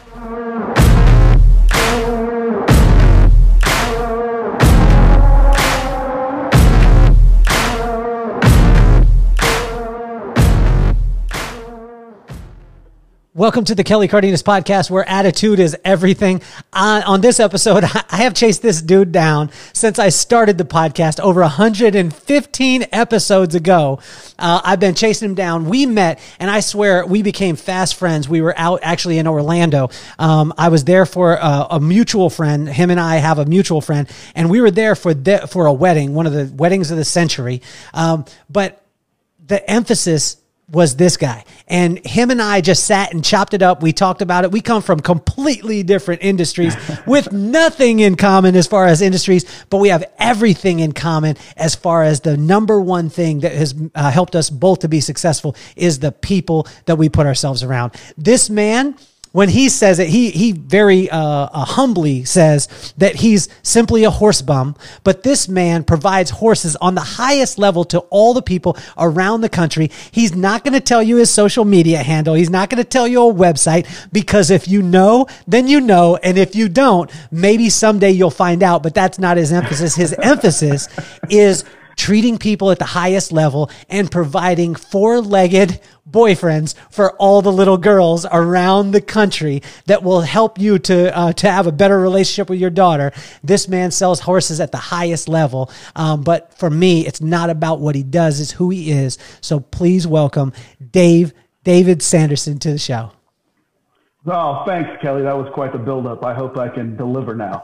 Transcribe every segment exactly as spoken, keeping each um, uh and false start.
Welcome to the Kelly Cardenas podcast, where attitude is everything. Uh, on this episode, I have chased this dude down since I started the podcast over one hundred fifteen episodes ago. Uh, I've been chasing him down. We met, and I swear we became fast friends. We were out actually in Orlando. Um, I was there for a, a mutual friend. Him and I have a mutual friend, and we were there for the, for a wedding, one of the weddings of the century. Um, but the emphasis was this guy, and him and I just sat and chopped it up. We talked about it. We come from completely different industries with nothing in common as far as industries, but we have everything in common as far as the number one thing that has uh, helped us both to be successful is the people that we put ourselves around. This man, when he says it, he he very uh, uh, humbly says that he's simply a horse bum, but this man provides horses on the highest level to all the people around the country. He's not going to tell you his social media handle. He's not going to tell you a website, because if you know, then you know, and if you don't, maybe someday you'll find out, but that's not his emphasis. His emphasis is treating people at the highest level and providing four-legged boyfriends for all the little girls around the country that will help you to uh, to have a better relationship with your daughter. This man sells horses at the highest level. Um, but for me, it's not about what he does, it's who he is. So please welcome Dave, David Sanderson to the show. Oh, thanks, Kelly. That was quite the buildup. I hope I can deliver now.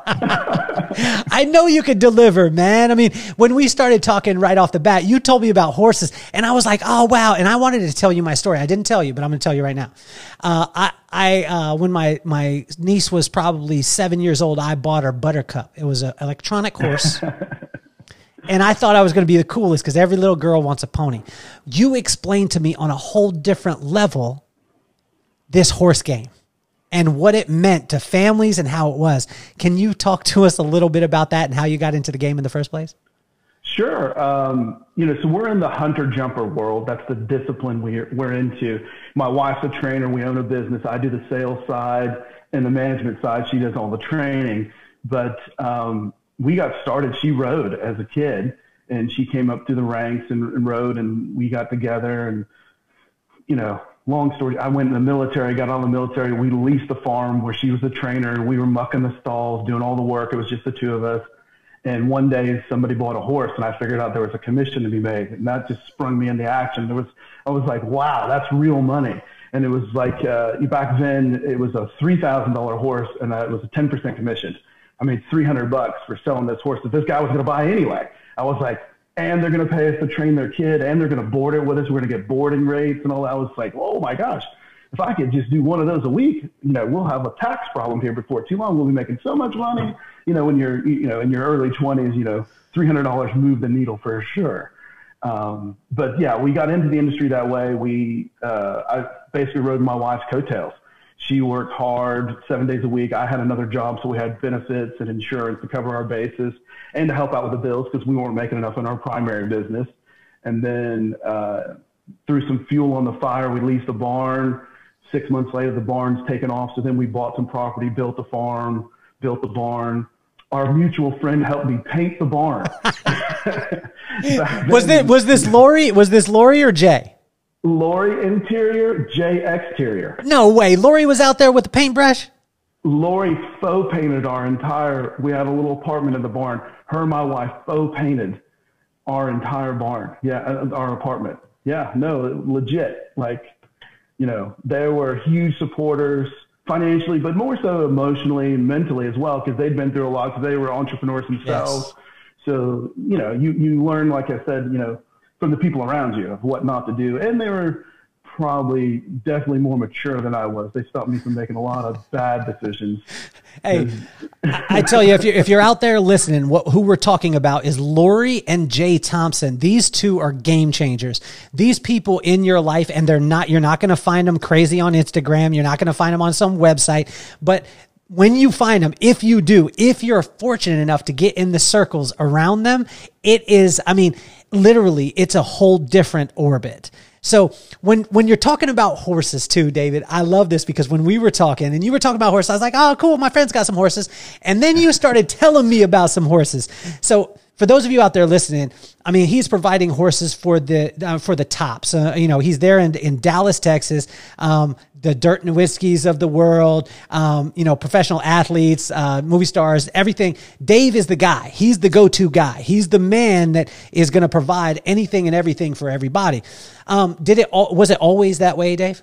I know you could deliver, man. I mean, when we started talking right off the bat, you told me about horses, and I was like, oh, wow. And I wanted to tell you my story. I didn't tell you, but I'm going to tell you right now. Uh, I, I uh, when my, my niece was probably seven years old, I bought her Buttercup. It was an electronic horse. And I thought I was going to be the coolest because every little girl wants a pony. You explained to me on a whole different level this horse game and what it meant to families and how it was. Can you talk to us a little bit about that and how you got into the game in the first place? Sure. Um, you know, so we're in the hunter-jumper world. That's the discipline we're, we're into. My wife's a trainer. We own a business. I do the sales side and the management side. She does all the training. But um, we got started. She rode as a kid, and she came up through the ranks and, and rode, and we got together. And, you know, long story, I went in the military, got out of the military. We leased a farm where she was a trainer. We were mucking the stalls, doing all the work. It was just the two of us. And one day somebody bought a horse, and I figured out there was a commission to be made. And that just sprung me into action. There was, I was like, wow, that's real money. And it was like, uh, back then it was a three thousand dollars horse, and uh, it was a ten percent commission. I made three hundred bucks for selling this horse that this guy was going to buy anyway. I was like, and they're going to pay us to train their kid, and they're going to board it with us. We're going to get boarding rates and all that. I was like, oh my gosh, if I could just do one of those a week, you know, we'll have a tax problem here before too long. We'll be making so much money. You know, when you're, you know, in your early twenties, you know, three hundred dollars moved the needle for sure. Um, but yeah, we got into the industry that way. We, uh, I basically rode my wife's coattails. She worked hard seven days a week. I had another job, so we had benefits and insurance to cover our bases and to help out with the bills because we weren't making enough in our primary business. And then uh, threw some fuel on the fire. We leased a barn. Six months later, the barn's taken off. So then we bought some property, built the farm, built the barn. Our mutual friend helped me paint the barn. was this was this Lori? Was this Lori or Jay? Lori interior, Jay exterior. No way. Lori was out there with the paintbrush? Lori faux painted our entire, we had a little apartment in the barn. Her and my wife faux painted our entire barn. Yeah, our apartment. Yeah, no, legit. Like, you know, they were huge supporters financially, but more so emotionally and mentally as well, because they'd been through a lot, because they were entrepreneurs themselves. Yes. So, you know, you, you learn, like I said, you know, from the people around you of what not to do. And they were probably definitely more mature than I was. They stopped me from making a lot of bad decisions. Hey, I tell you, if you're, if you're out there listening, what, who we're talking about is Lori and Jay Thompson. These two are game changers. These people in your life, and they're not, you're not going to find them crazy on Instagram. You're not going to find them on some website, but when you find them, if you do, if you're fortunate enough to get in the circles around them, it is, I mean, literally, it's a whole different orbit. So when when you're talking about horses too, David, I love this because when we were talking and you were talking about horses, I was like, oh, cool, my friend's got some horses. And then you started telling me about some horses. So for those of you out there listening, I mean, he's providing horses for the uh, for the tops. Uh, you know, he's there in, in Dallas, Texas, um, the Dirt Nowitskis of the world, um, you know, professional athletes, uh, movie stars, everything. Dave is the guy. He's the go-to guy. He's the man that is going to provide anything and everything for everybody. Um, did it? Was it always that way, Dave?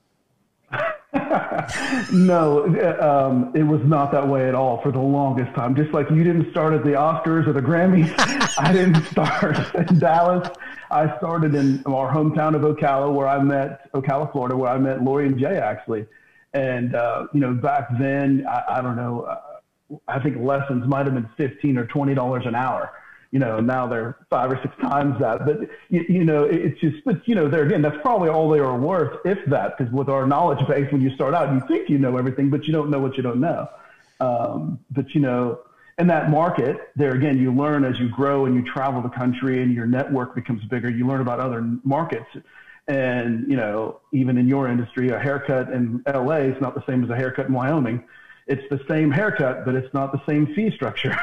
No, um, it was not that way at all for the longest time. Just like you didn't start at the Oscars or the Grammys, I didn't start in Dallas. I started in our hometown of Ocala, where I met Ocala, Florida, where I met Lori and Jay actually. And uh, you know, back then, I, I don't know, uh, I think lessons might have been fifteen or twenty dollars an hour. You know, now they're five or six times that. But, you, you know, it's just, but, you know, there again, that's probably all they are worth, if that, because with our knowledge base, when you start out, you think you know everything, but you don't know what you don't know. Um, but, you know, in that market, there again, you learn as you grow and you travel the country and your network becomes bigger, you learn about other markets. And, you know, even in your industry, a haircut in L A is not the same as a haircut in Wyoming. It's the same haircut, but it's not the same fee structure.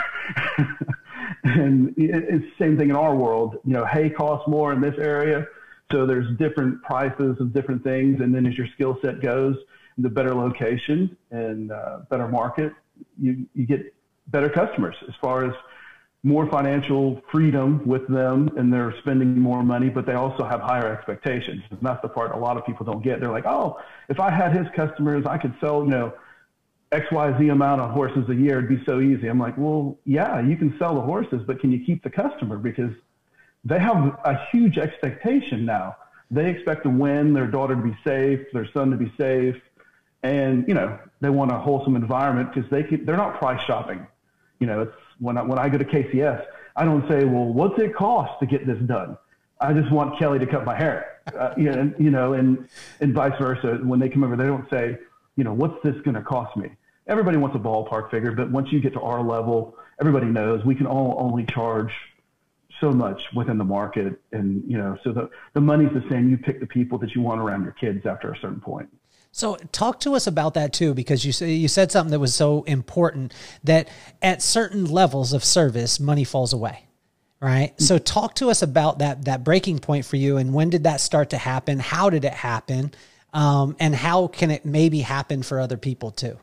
And it's the same thing in our world. You know, hay costs more in this area, so there's different prices of different things. And then as your skill set goes, the better location and uh, better market, you, you get better customers as far as more financial freedom with them, and they're spending more money, but they also have higher expectations. And that's the part a lot of people don't get. They're like, oh, if I had his customers, I could sell, you know, X Y Z amount of horses a year, it'd be so easy. I'm like, well, yeah, you can sell the horses, but can you keep the customer? Because they have a huge expectation now. They expect to win, their daughter to be safe, their son to be safe. And, you know, they want a wholesome environment because they can, they're not price shopping. You know, it's when I, when I go to K C S, I don't say, well, what's it cost to get this done? I just want Kelly to cut my hair, uh, you know, you know, and, and vice versa. When they come over, they don't say, you know, what's this going to cost me? Everybody wants a ballpark figure, but once you get to our level, everybody knows we can all only charge so much within the market. And, you know, so the, the money's the same. You pick the people that you want around your kids after a certain point. So talk to us about that too, because you say, you said something that was so important, that at certain levels of service, money falls away. Right. So talk to us about that, that breaking point for you. And when did that start to happen? How did it happen? Um, and how can it maybe happen for other people too?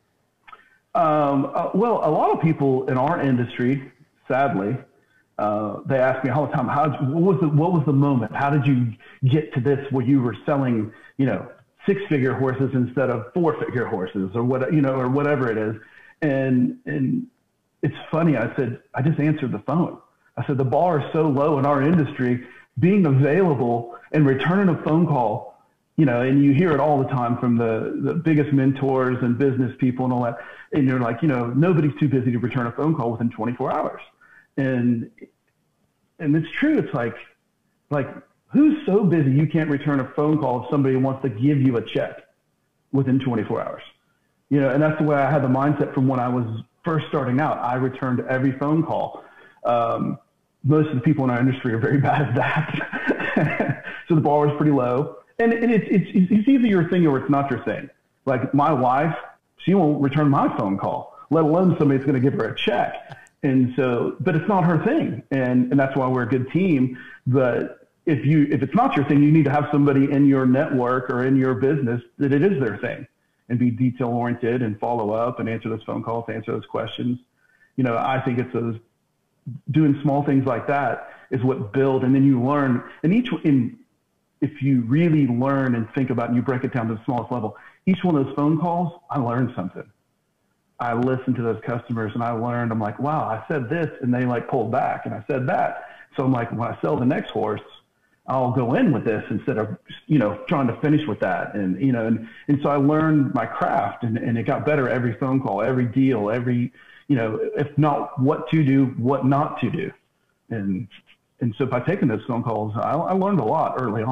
Um, uh, well, a lot of people in our industry, sadly, uh, they ask me all the time, how, what was the, what was the moment? How did you get to this where you were selling, you know, six figure horses instead of four figure horses, or what, you know, or whatever it is. And, and it's funny. I said, I just answered the phone. I said, the bar is so low in our industry, being available and returning a phone call, you know, and you hear it all the time from the, the biggest mentors and business people and all that. And you're like, you know, nobody's too busy to return a phone call within twenty-four hours. And, and it's true. It's like, like who's so busy you can't return a phone call if somebody wants to give you a check within twenty-four hours? You know, and that's the way I had the mindset from when I was first starting out. I returned every phone call. Um, most of the people in our industry are very bad at that. So the bar was pretty low. And, and it's, it's, it's either your thing or it's not your thing. Like my wife, she won't return my phone call, let alone somebody's going to give her a check. And so, but it's not her thing. And, and that's why we're a good team. But if you, if it's not your thing, you need to have somebody in your network or in your business that it is their thing, and be detail oriented and follow up and answer those phone calls, answer those questions. You know, I think it's those doing small things like that is what build. And then you learn, and each in, if you really learn and think about it and you break it down to the smallest level, each one of those phone calls, I learned something. I listened to those customers and I learned, I'm like, wow, I said this and they like pulled back and I said that. So I'm like, when I sell the next horse, I'll go in with this instead of, you know, trying to finish with that. And, you know, and, and so I learned my craft, and, and it got better every phone call, every deal, every, you know, if not what to do, what not to do. And, and so by taking those phone calls, I, I learned a lot early on.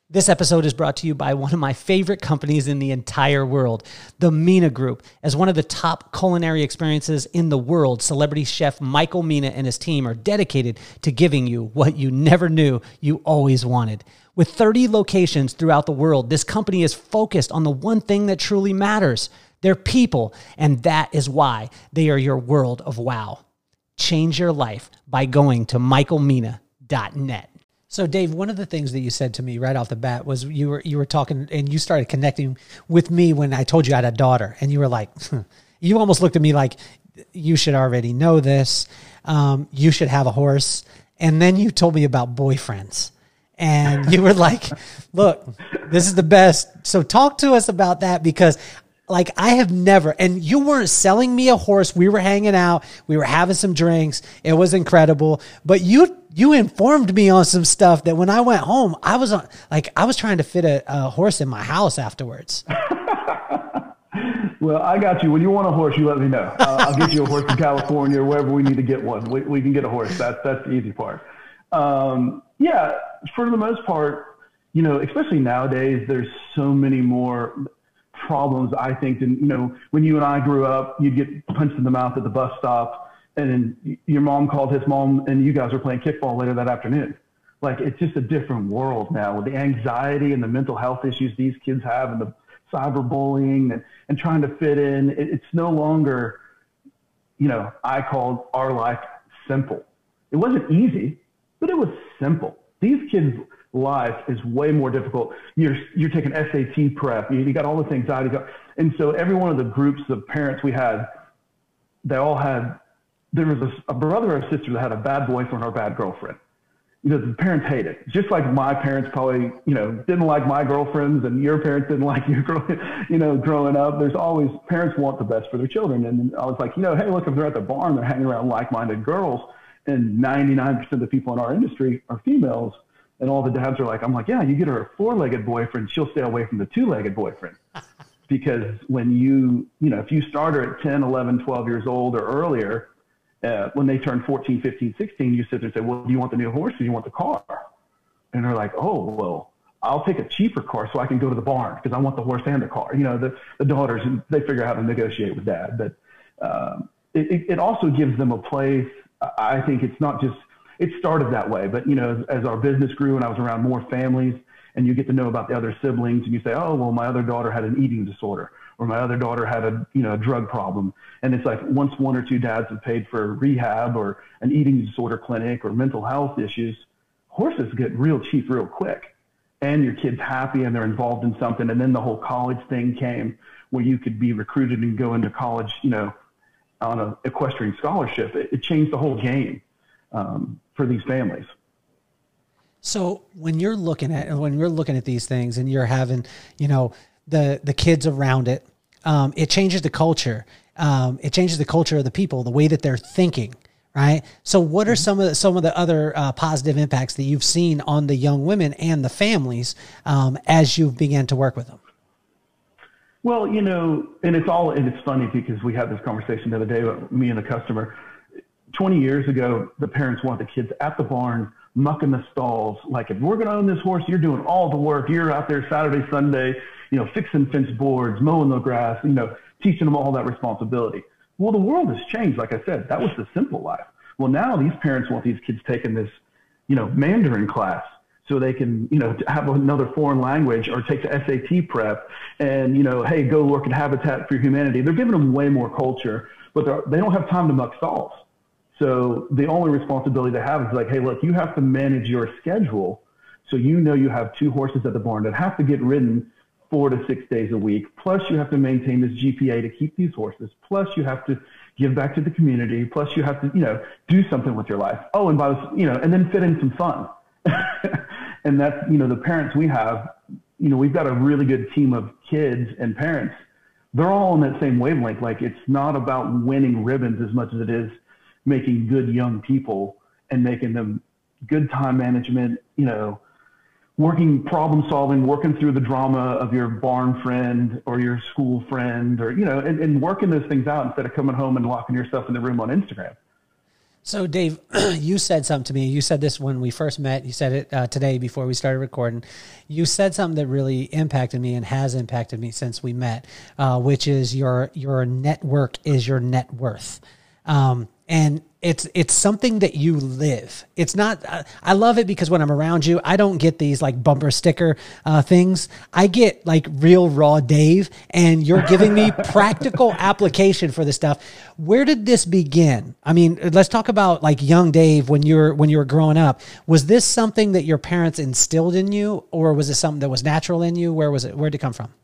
This episode is brought to you by one of my favorite companies in the entire world, the Mina Group. As one of the top culinary experiences in the world, celebrity chef Michael Mina and his team are dedicated to giving you what you never knew you always wanted. With thirty locations throughout the world, this company is focused on the one thing that truly matters, their people, and that is why they are your world of wow. Change your life by going to michael mina dot net. So Dave, one of the things that you said to me right off the bat was you were you were talking and you started connecting with me when I told you I had a daughter, and you were like, you almost looked at me like you should already know this. Um, you should have a horse. And then you told me about boyfriends, and you were like, look, this is the best. So talk to us about that, because like I have never, and you weren't selling me a horse. We were hanging out. We were having some drinks. It was incredible. But you, you informed me on some stuff that when I went home, I was on, like, I was trying to fit a, a horse in my house afterwards. Well, I got you. When you want a horse, you let me know. Uh, I'll get you a horse in California or wherever we need to get one. We, we can get a horse. That's, that's the easy part. Um, yeah, for the most part, you know, especially nowadays, there's so many more problems, I think, than, you know, when you and I grew up, you'd get punched in the mouth at the bus stop, and then your mom called his mom and you guys were playing kickball later that afternoon. Like, it's just a different world now with the anxiety and the mental health issues these kids have, and the cyberbullying and, and trying to fit in. It, it's no longer, you know, I called our life simple. It wasn't easy, but it was simple. These kids' life is way more difficult. You're, you're taking S A T prep. You, you got all this anxiety. And so every one of the groups of parents we had, they all had, there was a, a brother or a sister that had a bad boyfriend or a bad girlfriend. You know, the parents hate it. Just like my parents probably, you know, didn't like my girlfriends, and your parents didn't like your girl, you know, growing up. There's always, parents want the best for their children. And I was like, you know, hey, look, if they're at the barn, they're hanging around like-minded girls, and ninety-nine percent of the people in our industry are females. And all the dads are like, I'm like, yeah, you get her a four-legged boyfriend, she'll stay away from the two-legged boyfriend. Because when you, you know, if you start her at ten, eleven, twelve years old or earlier, uh, when they turn fourteen, fifteen, sixteen, you sit there and say, well, do you want the new horse or do you want the car? And they're like, oh, well, I'll take a cheaper car so I can go to the barn because I want the horse and the car. You know, the, the daughters, they figure out how to negotiate with dad. But um, it, it also gives them a place. I think it's not just, it started that way, but, you know, as, as our business grew and I was around more families, and you get to know about the other siblings, and you say, oh, well, my other daughter had an eating disorder, or my other daughter had a, you know, a drug problem. And it's like, once one or two dads have paid for rehab or an eating disorder clinic or mental health issues, horses get real cheap real quick, and your kid's happy and they're involved in something. And then the whole college thing came where you could be recruited and go into college, you know, on an equestrian scholarship. It, it changed the whole game um, for these families. So when you're looking at, when you're looking at these things and you're having, you know, the, the kids around it, um, it changes the culture. Um, it changes the culture of the people, the way that they're thinking. Right. So what are some of the, some of the other uh, positive impacts that you've seen on the young women and the families um, as you began to work with them? Well, you know, and it's all, and it's funny because we had this conversation the other day with me and a customer. twenty years ago, the parents want the kids at the barn, mucking the stalls. Like, if we're going to own this horse, you're doing all the work. You're out there Saturday, Sunday, you know, fixing fence boards, mowing the grass, you know, teaching them all that responsibility. Well, the world has changed. Like I said, that was the simple life. Well, now these parents want these kids taking this, you know, Mandarin class so they can, you know, have another foreign language or take the S A T prep and, you know, hey, go work at Habitat for Humanity. They're giving them way more culture, but they don't have time to muck stalls. So the only responsibility they have is like, hey, look, you have to manage your schedule. So you know you have two horses at the barn that have to get ridden four to six days a week. Plus you have to maintain this G P A to keep these horses. Plus you have to give back to the community. Plus you have to, you know, do something with your life. Oh, and by the, you know, and then fit in some fun. And that's, you know, the parents we have, you know, we've got a really good team of kids and parents. They're all on that same wavelength. Like, it's not about winning ribbons as much as it is making good young people and making them good time management, you know, working, problem solving, working through the drama of your barn friend or your school friend, or, you know, and, and working those things out instead of coming home and locking yourself in the room on Instagram. So, Dave, you said something to me. You said this when we first met. You said it uh, today before we started recording. You said something that really impacted me and has impacted me since we met, uh, which is your your network is your net worth. Um, and it's it's something that you live. It's not, uh, I love it because when I'm around you, I don't get these like bumper sticker uh, things. I get like real raw Dave, and you're giving me practical application for this stuff. Where did this begin? I mean, let's talk about like young Dave when you were, when you were growing up. Was this something that your parents instilled in you, or was it something that was natural in you? Where was it? Where did it come from?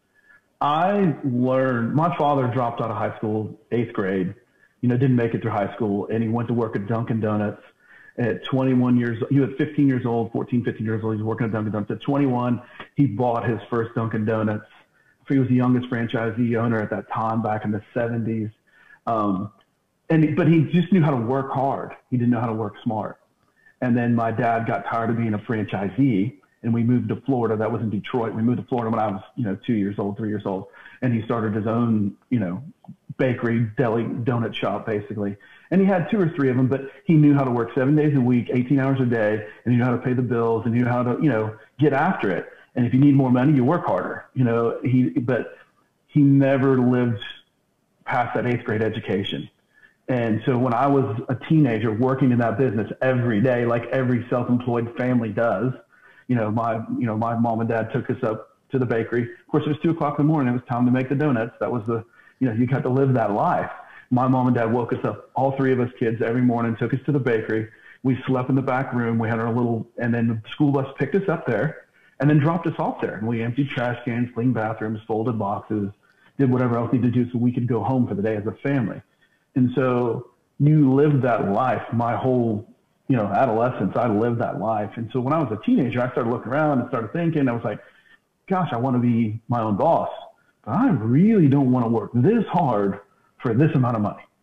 I learned, my father dropped out of high school, eighth grade. You know, didn't make it through high school, and he went to work at Dunkin' Donuts at twenty-one years. He was fifteen years old, fourteen, fifteen years old. He was working at Dunkin' Donuts. At twenty-one, he bought his first Dunkin' Donuts. He was the youngest franchisee owner at that time back in the seventies. Um, and, but he just knew how to work hard. He didn't know how to work smart. And then my dad got tired of being a franchisee, and we moved to Florida. That was in Detroit. We moved to Florida when I was, you know, two years old, three years old. And he started his own, you know, bakery, deli, donut shop, basically. And he had two or three of them, but he knew how to work seven days a week, eighteen hours a day, and he knew how to pay the bills, and he knew how to, you know, get after it. And if you need more money, you work harder, you know, he, but he never lived past that eighth grade education. And so when I was a teenager working in that business every day, like every self-employed family does, you know, my, you know, my mom and dad took us up to the bakery. Of course, it was two o'clock in the morning. It was time to make the donuts. That was the, you know, you got to live that life. My mom and dad woke us up, all three of us kids, every morning, took us to the bakery. We slept in the back room. We had our little, and then the school bus picked us up there and then dropped us off there. And we emptied trash cans, cleaned bathrooms, folded boxes, did whatever else needed to do so we could go home for the day as a family. And so you lived that life. My whole, you know, adolescence, I lived that life. And so when I was a teenager, I started looking around and started thinking, I was like, gosh, I want to be my own boss, but I really don't want to work this hard for this amount of money.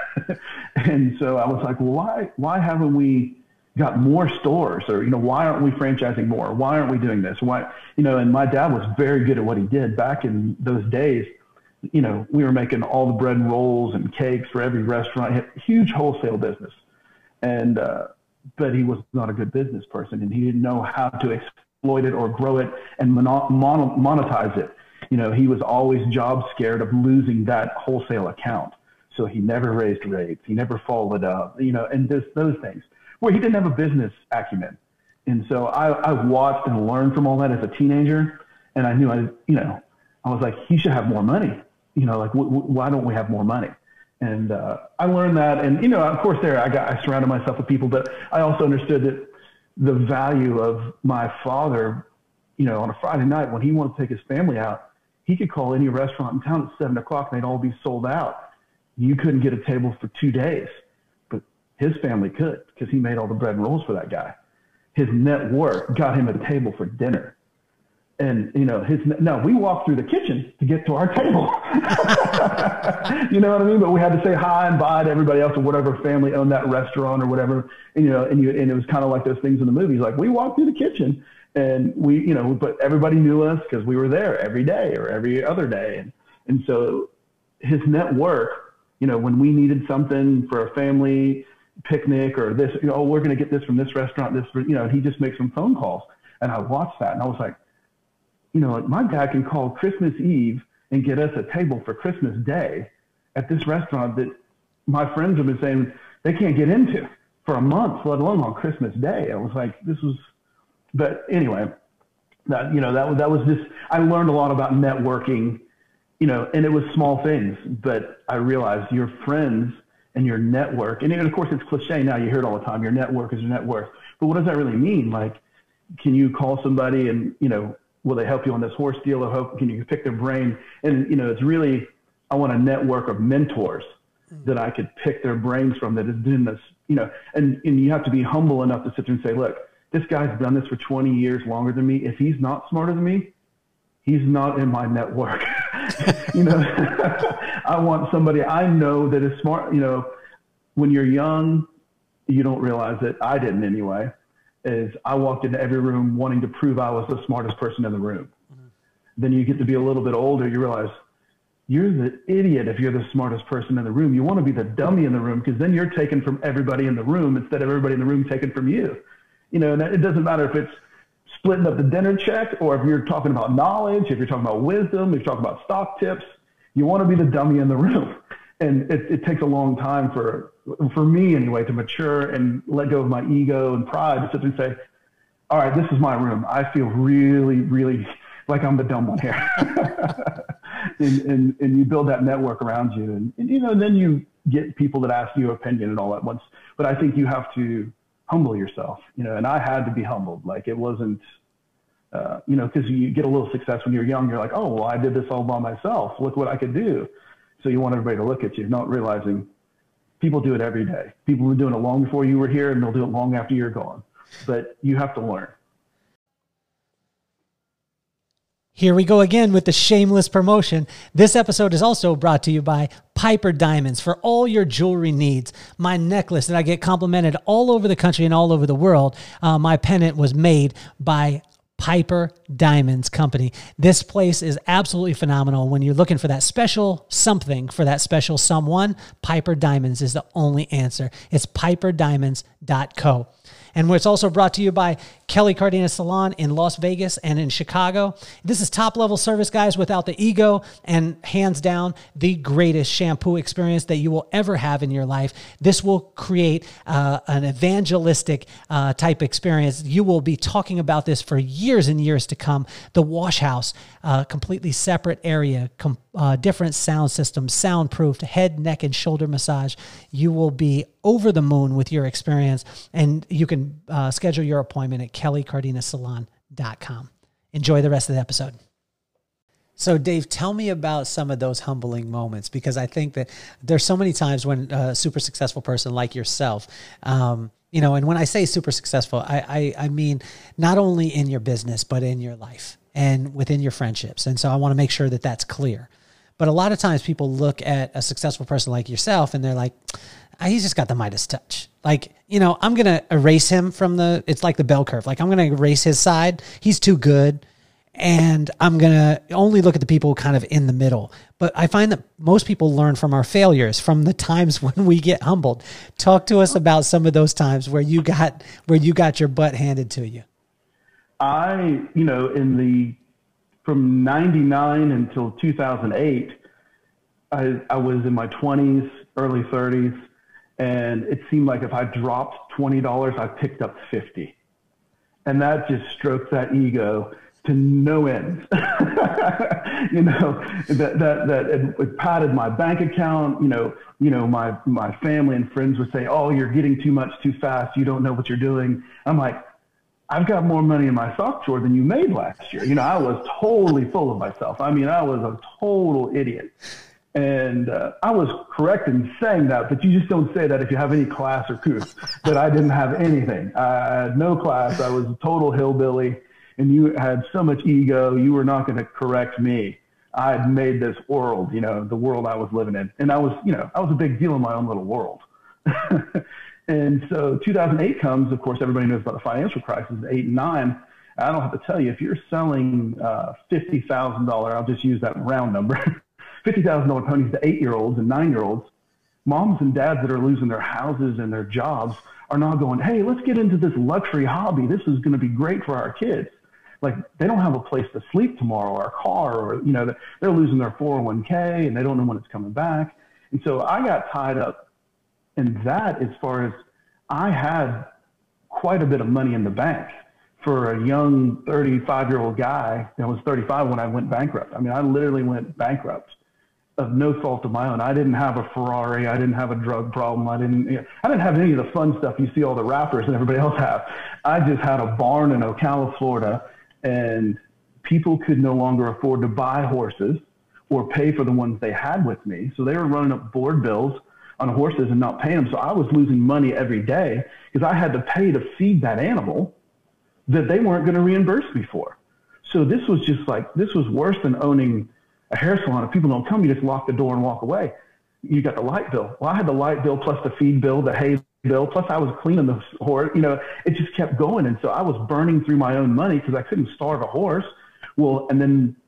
And so I was like, well, why, why haven't we got more stores? Or, you know, why aren't we franchising more? Why aren't we doing this? Why, you know, and my dad was very good at what he did back in those days. You know, we were making all the bread and rolls and cakes for every restaurant. He had a huge wholesale business. And, uh, but he was not a good business person, and he didn't know how to exploit it or grow it and mono- mono- monetize it. You know, he was always job scared of losing that wholesale account. So he never raised rates. He never followed up, you know, and this, those things where he didn't have a business acumen. And so I, I watched and learned from all that as a teenager. And I knew, I, you know, I was like, he should have more money. You know, like, w- w- why don't we have more money? And uh, I learned that. And, you know, of course there, I got, I surrounded myself with people, but I also understood that the value of my father, you know, on a Friday night when he wanted to take his family out, he could call any restaurant in town at seven o'clock and they'd all be sold out. You couldn't get a table for two days, but his family could because he made all the bread and rolls for that guy. His net worth got him a table for dinner. And, you know, his, no, we walked through the kitchen to get to our table. You know what I mean? But we had to say hi and bye to everybody else or whatever family owned that restaurant or whatever. And, you know, and, you, and it was kind of like those things in the movies. Like we walked through the kitchen and we, you know, but everybody knew us because we were there every day or every other day. And, and so his network, you know, when we needed something for a family picnic or this, you know, oh, we're going to get this from this restaurant, this, you know, he just makes some phone calls. And I watched that and I was like, you know, my dad can call Christmas Eve and get us a table for Christmas Day at this restaurant that my friends have been saying they can't get into for a month, let alone on Christmas Day. I was like, this was, but anyway, that, you know, that was, that was just, I learned a lot about networking, you know, and it was small things, but I realized your friends and your network, and of course it's cliche now, you hear it all the time, your network is your net worth, but what does that really mean? Like, can you call somebody and, you know, will they help you on this horse deal? Or hope, can you pick their brain? And, you know, it's really, I want a network of mentors that I could pick their brains from that is doing this, you know, and, and you have to be humble enough to sit there and say, look, this guy's done this for twenty years longer than me. If he's not smarter than me, he's not in my network. You know, I want somebody I know that is smart. You know, when you're young, you don't realize it. I didn't anyway. Is I walked into every room wanting to prove I was the smartest person in the room. Mm-hmm. Then you get to be a little bit older, you realize you're the idiot if you're the smartest person in the room. You want to be the dummy in the room, because then you're taken from everybody in the room instead of everybody in the room taken from you. You know, and it doesn't matter if it's splitting up the dinner check, or if you're talking about knowledge, if you're talking about wisdom, if you're talking about stock tips. You want to be the dummy in the room. And it, it takes a long time for, for me anyway, to mature and let go of my ego and pride to sit and say, all right, this is my room. I feel really, really like I'm the dumb one here. and, and, and you build that network around you. And, and, you know, then you get people that ask you opinion and all at once. But I think you have to humble yourself, you know, and I had to be humbled. Like, it wasn't, uh, you know, because you get a little success when you're young. You're like, oh, well, I did this all by myself. Look what I could do. So you want everybody to look at you, not realizing people do it every day. People were doing it long before you were here, and they'll do it long after you're gone. But you have to learn. Here we go again with the shameless promotion. This episode is also brought to you by Piper Diamonds for all your jewelry needs. My necklace that I get complimented all over the country and all over the world, uh, my pendant was made by Piper Diamonds Company. This place is absolutely phenomenal. When you're looking for that special something for that special someone, Piper Diamonds is the only answer. It's piper diamonds dot co. And it's also brought to you by Kelly Cardenas Salon in Las Vegas and in Chicago. This is top-level service, guys, without the ego, and hands down, the greatest shampoo experience that you will ever have in your life. This will create uh, an evangelistic uh, type experience. You will be talking about this for years and years to come. The wash house, uh, completely separate area, com- uh, different sound systems, soundproofed, head, neck, and shoulder massage. You will be over the moon with your experience, and you can uh, schedule your appointment at kelly cardenas salon dot com. Enjoy the rest of the episode. So Dave, tell me about some of those humbling moments, because I think that there's so many times when a super successful person like yourself, um, you know, and when I say super successful, I, I, I mean not only in your business, but in your life and within your friendships. And so I want to make sure that that's clear. But a lot of times people look at a successful person like yourself and they're like, ah, he's just got the Midas touch. Like, you know, I'm going to erase him from the, it's like the bell curve. Like, I'm going to erase his side. He's too good. And I'm going to only look at the people kind of in the middle. But I find that most people learn from our failures, from the times when we get humbled. Talk to us about some of those times where you got, where you got your butt handed to you. I, you know, in the, from ninety-nine until two thousand eight, I, I was in my twenties, early thirties, and it seemed like if I dropped twenty dollars, I picked up fifty. And that just stroked that ego to no end. you know, that, that, that it, it padded my bank account. You know, you know, my, my family and friends would say, oh, you're getting too much too fast. You don't know what you're doing. I'm like, I've got more money in my sock drawer than you made last year. You know, I was totally full of myself. I mean, I was a total idiot. And uh, I was correct in saying that, but you just don't say that if you have any class or couth. But I didn't have anything. I had no class. I was a total hillbilly, and you had so much ego. You were not going to correct me. I had made this world, you know, the world I was living in. And I was, you know, I was a big deal in my own little world. And so two thousand eight comes, of course, everybody knows about the financial crisis, eight and nine. I don't have to tell you, if you're selling uh, fifty thousand dollars, I'll just use that round number, fifty thousand dollars ponies to eight-year-olds and nine-year-olds, moms and dads that are losing their houses and their jobs are now going, hey, let's get into this luxury hobby. This is going to be great for our kids. Like, they don't have a place to sleep tomorrow, or a car, or, you know, they're losing their four oh one k and they don't know when it's coming back. And so I got tied up in that, as far as I had quite a bit of money in the bank for a young thirty-five-year-old guy that was thirty-five when I went bankrupt. I mean, I literally went bankrupt of no fault of my own. I didn't have a Ferrari. I didn't have a drug problem. I didn't, you know, I didn't have any of the fun stuff you see all the rappers and everybody else have. I just had a barn in Ocala, Florida, and people could no longer afford to buy horses or pay for the ones they had with me. So they were running up board bills on horses and not paying them. So I was losing money every day because I had to pay to feed that animal that they weren't going to reimburse me for. So this was just like, this was worse than owning a hair salon. If people don't come, you just lock the door and walk away. You got the light bill. Well, I had the light bill plus the feed bill, the hay bill, plus I was cleaning the horse. You know, it just kept going. And so I was burning through my own money because I couldn't starve a horse. Well, and then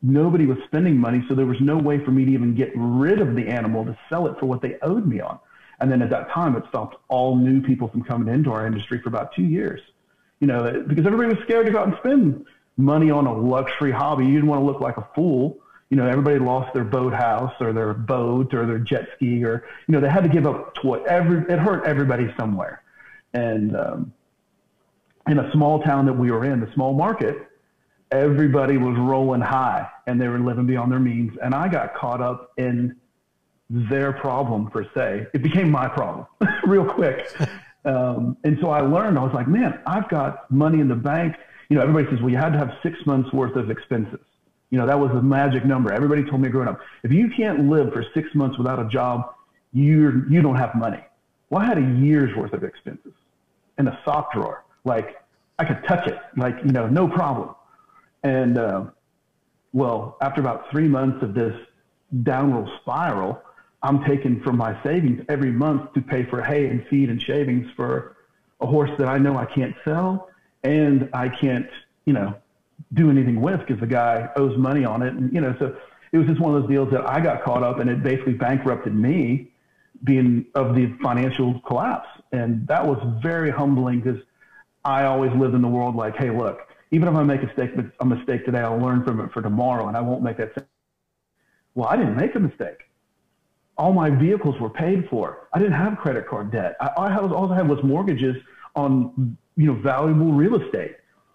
nobody was spending money. So there was no way for me to even get rid of the animal to sell it for what they owed me on. And then at that time, it stopped all new people from coming into our industry for about two years, you know, because everybody was scared to go out and spend money on a luxury hobby. You didn't want to look like a fool. You know, everybody lost their boathouse or their boat or their jet ski, or, you know, they had to give up toy. Every, it hurt everybody somewhere. And um, in a small town that we were in, the small market, everybody was rolling high and they were living beyond their means. And I got caught up in their problem, per se. It became my problem real quick. Um, and so I learned, I was like, man, I've got money in the bank. You know, everybody says, well, you had to have six months worth of expenses. You know, that was the magic number. Everybody told me growing up, if you can't live for six months without a job, you're, you don't have money. Well, I had a year's worth of expenses in a sock drawer. Like, I could touch it, like, you know, no problem. And, uh, well, after about three months of this downward spiral, I'm taking from my savings every month to pay for hay and feed and shavings for a horse that I know I can't sell and I can't, you know, do anything with because the guy owes money on it. And, you know, so it was just one of those deals that I got caught up and it basically bankrupted me being of the financial collapse. And that was very humbling because I always lived in the world like, hey, look, even if I make a mistake, a mistake today, I'll learn from it for tomorrow and I won't make that same. Well, I didn't make a mistake. All my vehicles were paid for. I didn't have credit card debt. I, I was, all I had was mortgages on, you know, valuable real estate.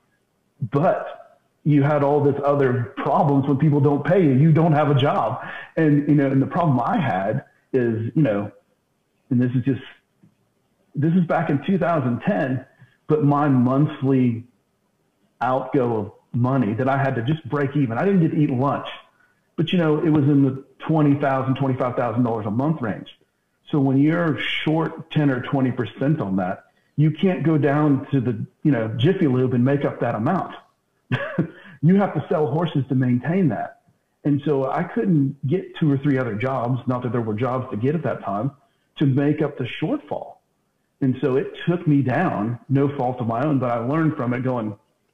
But you had all this other problems when people don't pay you. You don't have a job. And, you know, and the problem I had is, you know, and this is just, this is back in two thousand ten, but my monthly outgo of money that I had to just break even. I didn't get to eat lunch, but, you know, it was in the twenty thousand dollars, twenty-five thousand dollars a month range. So when you're short ten or twenty percent on that, you can't go down to the, you know, Jiffy Lube and make up that amount. You have to sell horses to maintain that. And so I couldn't get two or three other jobs, not that there were jobs to get at that time, to make up the shortfall. And so it took me down, no fault of my own, but I learned from it going,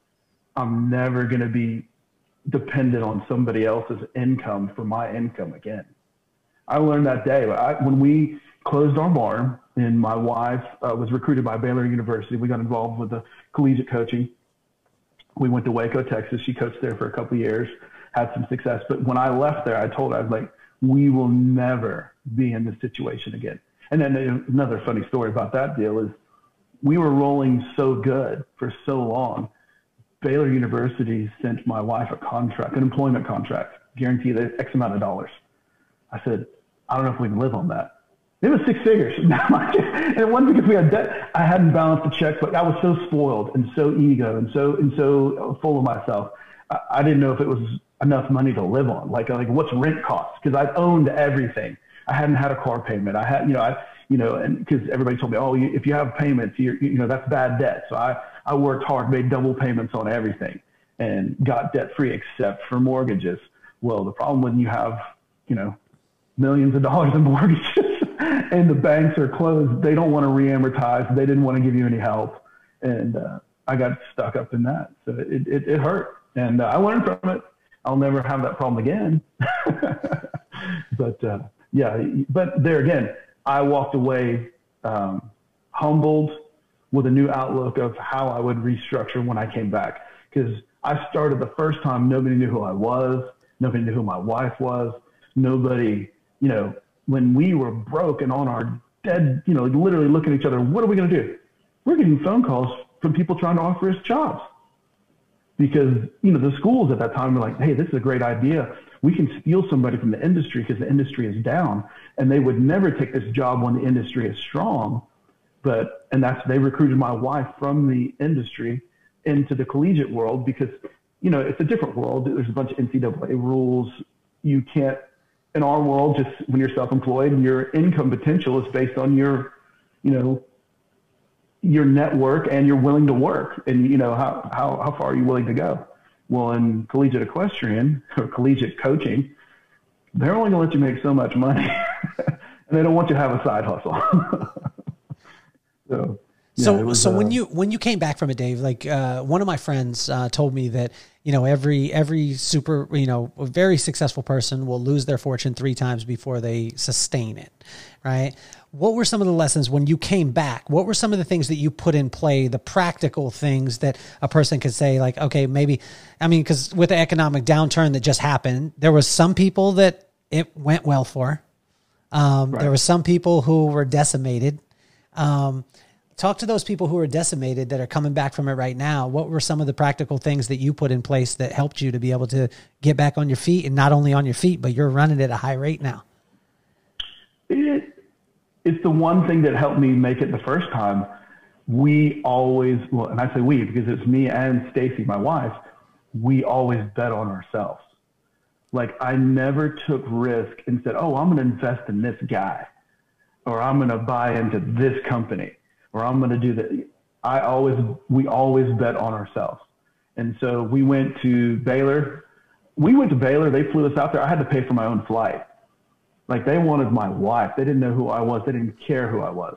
I'm never going to be dependent on somebody else's income for my income again. I learned that day. I, when we closed our barn and my wife uh, was recruited by Baylor University, we got involved with the collegiate coaching. We went to Waco, Texas. She coached there for a couple of years, had some success. But when I left there, I told her, I was like, we will never be in this situation again. And then another funny story about that deal is we were rolling so good for so long. Baylor University sent my wife a contract, an employment contract, guaranteed X amount of dollars. I said, I don't know if we can live on that. It was six figures. And it wasn't because we had debt. I hadn't balanced the check, but I was so spoiled and so ego and so and so full of myself. I, I didn't know if it was enough money to live on. Like, like what's rent cost? Because I owned everything. I hadn't had a car payment. I had, you know, I, you know, and because everybody told me, oh, you, if you have payments, you're, you know, that's bad debt. So I, I worked hard, made double payments on everything, and got debt free except for mortgages. Well, the problem when you have, you know, millions of dollars in mortgages and the banks are closed, they don't want to re-amortize. They didn't want to give you any help. And uh, I got stuck up in that. So it, it, it hurt. And uh, I learned from it. I'll never have that problem again. But uh, yeah, but there again, I walked away um, humbled with a new outlook of how I would restructure when I came back. Because I started the first time, nobody knew who I was. Nobody knew who my wife was. Nobody, you know, when we were broke and on our dead, you know, literally looking at each other, what are we going to do? We're getting phone calls from people trying to offer us jobs. Because, you know, the schools at that time were like, hey, this is a great idea. We can steal somebody from the industry because the industry is down. And they would never take this job when the industry is strong. But, and that's, they recruited my wife from the industry into the collegiate world because, you know, it's a different world. There's a bunch of N C double A rules. You can't, in our world, just when you're self-employed, your income potential is based on your, you know, your network and you're willing to work and, you know, how, how, how far are you willing to go? Well, in collegiate equestrian or collegiate coaching, they're only going to let you make so much money and they don't want you to have a side hustle. So So, yeah, was, so uh, when you when you came back from it, Dave, like uh, one of my friends uh, told me that you know every every super you know a very successful person will lose their fortune three times before they sustain it, right? What were some of the lessons when you came back? What were some of the things that you put in play, the practical things that a person could say, like, okay, maybe, I mean, because with the economic downturn that just happened, there was some people that it went well for. Um, Right. There were some people who were decimated. Um, Talk to those people who are decimated that are coming back from it right now. What were some of the practical things that you put in place that helped you to be able to get back on your feet, and not only on your feet, but you're running at a high rate now? It, it's the one thing that helped me make it the first time. We always, well, and I say we because it's me and Stacy, my wife, we always bet on ourselves. Like I never took risk and said, oh, I'm going to invest in this guy, or I'm going to buy into this company, or I'm going to do that. I always, we always bet on ourselves. And so we went to Baylor. We went to Baylor. They flew us out there. I had to pay for my own flight. Like they wanted my wife. They didn't know who I was. They didn't care who I was.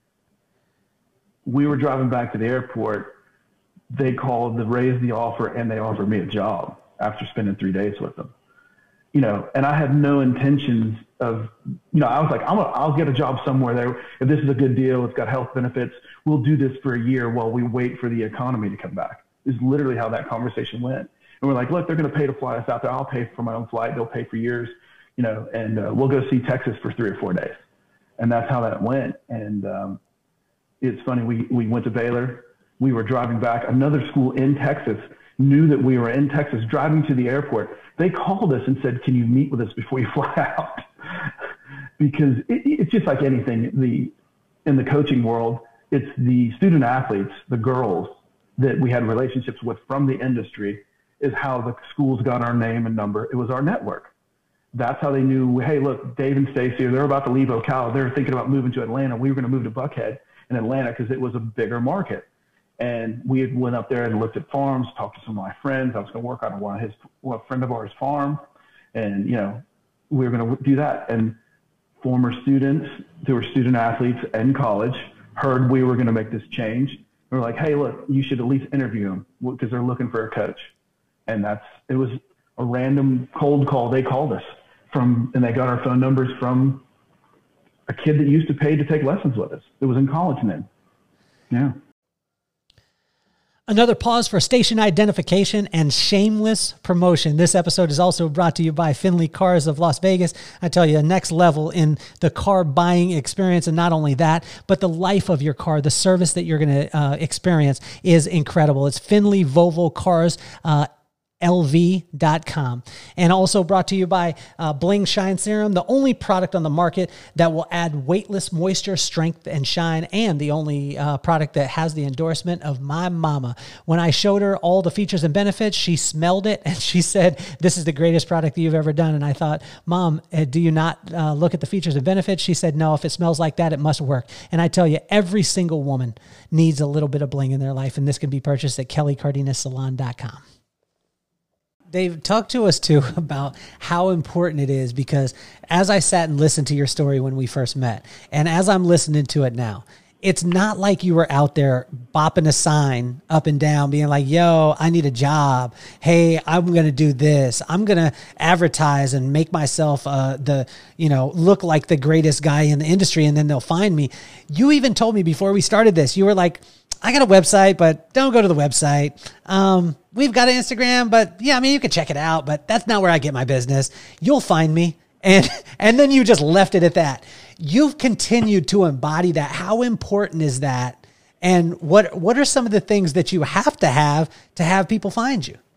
We were driving back to the airport. They called to raise the offer, and they offered me a job after spending three days with them. You know, and I had no intentions of, you know, I was like, I'm gonna, I'll get a job somewhere there. If this is a good deal, it's got health benefits, we'll do this for a year while we wait for the economy to come back. Is literally how that conversation went. And we're like, look, they're going to pay to fly us out there. I'll pay for my own flight. They'll pay for yours, you know, and uh, we'll go see Texas for three or four days. And that's how that went. And um, it's funny. We, we went to Baylor. We were driving back. Another school in Texas knew that we were in Texas, driving to the airport. They called us and said, can you meet with us before you fly out? Because it, it's just like anything the in the coaching world, it's the student athletes, the girls that we had relationships with from the industry is how the schools got our name and number. It was our network. That's how they knew, hey, look, Dave and Stacy, they're about to leave Ocala. They're thinking about moving to Atlanta. We were going to move to Buckhead in Atlanta because it was a bigger market. And we had went up there and looked at farms, talked to some of my friends. I was going to work on one of his, well, a friend of ours' farm. And, you know, we were going to do that. And former students who were student athletes in college heard we were going to make this change. They were like, hey, look, you should at least interview them because they're looking for a coach. And that's, it was a random cold call. They called us from, and they got our phone numbers from a kid that used to pay to take lessons with us. It was in college then. Yeah. Another pause for station identification and shameless promotion. This episode is also brought to you by Finley Cars of Las Vegas. I tell you, next level in the car buying experience. And not only that, but the life of your car, the service that you're going to uh, experience is incredible. It's Finley Volvo Cars, uh, L V dot com. And also brought to you by uh, Bling Shine Serum, the only product on the market that will add weightless moisture, strength, and shine, and the only uh, product that has the endorsement of my mama. When I showed her all the features and benefits, she smelled it and she said, this is the greatest product that you've ever done. And I thought, Mom, uh, do you not uh, look at the features and benefits? She said, no, if it smells like that, it must work. And I tell you, every single woman needs a little bit of bling in their life, and this can be purchased at Kelly Cardenas Salon dot com. Dave, talk to us too about how important it is, because as I sat and listened to your story when we first met, and as I'm listening to it now, it's not like you were out there bopping a sign up and down being like, yo, I need a job. Hey, I'm going to do this. I'm going to advertise and make myself uh, the, you know, look like the greatest guy in the industry, and then they'll find me. You even told me before we started this, you were like, I got a website, but don't go to the website. Um, we've got an Instagram, but yeah, I mean, you can check it out, but that's not where I get my business. You'll find me. And, and then you just left it at that. You've continued to embody that. How important is that? And what, what are some of the things that you have to have to have people find you?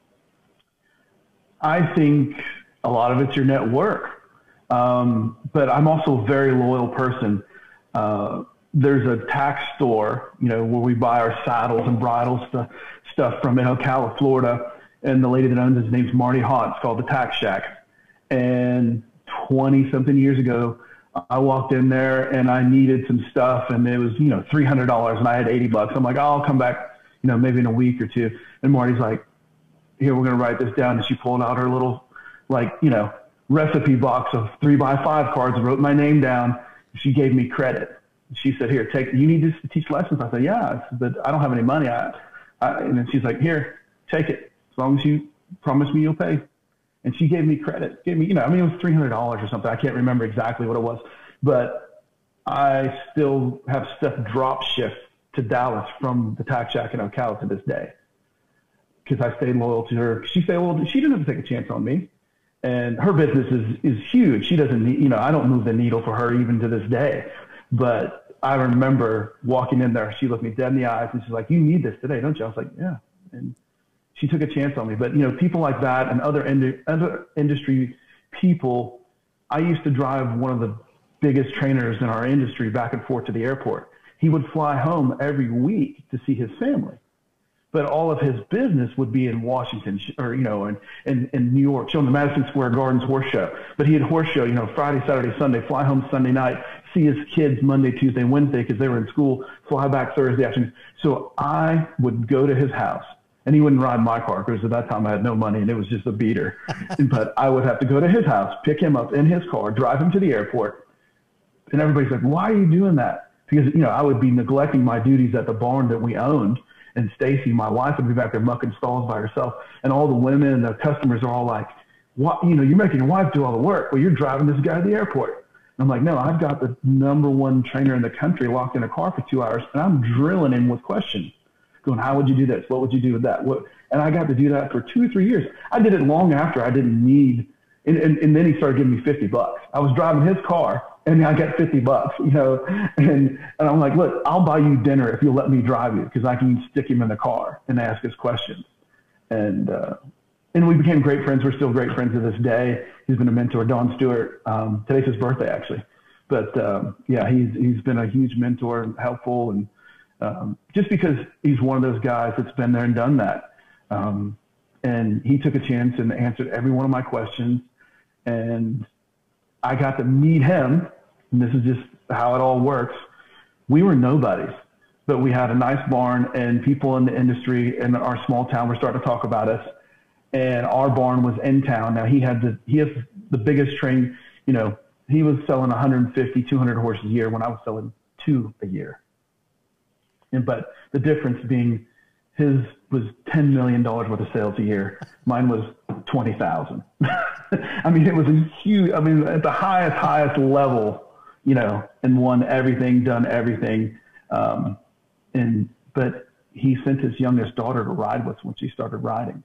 I think a lot of it's your network. Um, but I'm also a very loyal person. Uh, There's a tack store, you know, where we buy our saddles and bridles, stuff, stuff from in Ocala, Florida. And the lady that owns it, his name's Marty Hott. It's called the Tack Shack. And twenty something years ago, I walked in there and I needed some stuff, and it was, you know, three hundred dollars, and I had eighty bucks. I'm like, oh, I'll come back, you know, maybe in a week or two. And Marty's like, here, we're going to write this down. And she pulled out her little, like, you know, recipe box of three by five cards, wrote my name down. She gave me credit. she said, here, take, you need to teach lessons. I said, yeah, I said, but I don't have any money. I, I, and then she's like, here, take it. As long as you promise me you'll pay. And she gave me credit, gave me, you know, I mean, it was three hundred dollars or something. I can't remember exactly what it was, but I still have stuff drop shift to Dallas from the Tack Shack in Ocala to this day. Because I stayed loyal to her. She stayed loyal. She didn't have to take a chance on me. And her business is, is huge. She doesn't need, you know, I don't move the needle for her even to this day. But I remember walking in there, she looked me dead in the eyes and she's like, you need this today, don't you? I was like, yeah. And she took a chance on me. But, you know, people like that and other, ind- other industry people, I used to drive one of the biggest trainers in our industry back and forth to the airport. He would fly home every week to see his family. But all of his business would be in Washington or, you know, in, in, in New York, showing the Madison Square Gardens horse show. But he had horse show, you know, Friday, Saturday, Sunday, fly home Sunday night, see his kids Monday, Tuesday, Wednesday because they were in school, fly back Thursday afternoon. So I would go to his house, and he wouldn't ride my car because at that time I had no money and it was just a beater. But I would have to go to his house, pick him up in his car, drive him to the airport. And everybody's like, why are you doing that? Because, you know, I would be neglecting my duties at the barn that we owned. And Stacy, my wife, would be back there mucking stalls by herself. And all the women and the customers are all like, what, you know, you're making your wife do all the work. Well, you're driving this guy to the airport. And I'm like, no, I've got the number one trainer in the country locked in a car for two hours. And I'm drilling him with questions going, how would you do this? What would you do with that? What? And I got to do that for two or three years. I did it long after I didn't need, and, and, and then he started giving me fifty bucks. I was driving his car and I got fifty bucks, you know, and, and I'm like, look, I'll buy you dinner if you'll let me drive you because I can stick him in the car and ask his questions. And, uh, and we became great friends. We're still great friends to this day. He's been a mentor. Don Stewart, um, today's his birthday actually. But, um, yeah, he's, he's been a huge mentor and helpful. And, um, just because he's one of those guys that's been there and done that. Um, and he took a chance and answered every one of my questions. And I got to meet him, and this is just how it all works. We were nobodies, but we had a nice barn, and people in the industry in our small town were starting to talk about us. And our barn was in town. Now he had the, he has the biggest train, you know, he was selling one hundred fifty, two hundred horses a year when I was selling two a year. And, but the difference being his was ten million dollars worth of sales a year. Mine was twenty thousand. I mean, it was a huge, I mean, at the highest, highest level, you know, and won everything, done everything. Um, and, but he sent his youngest daughter to ride with when she started riding.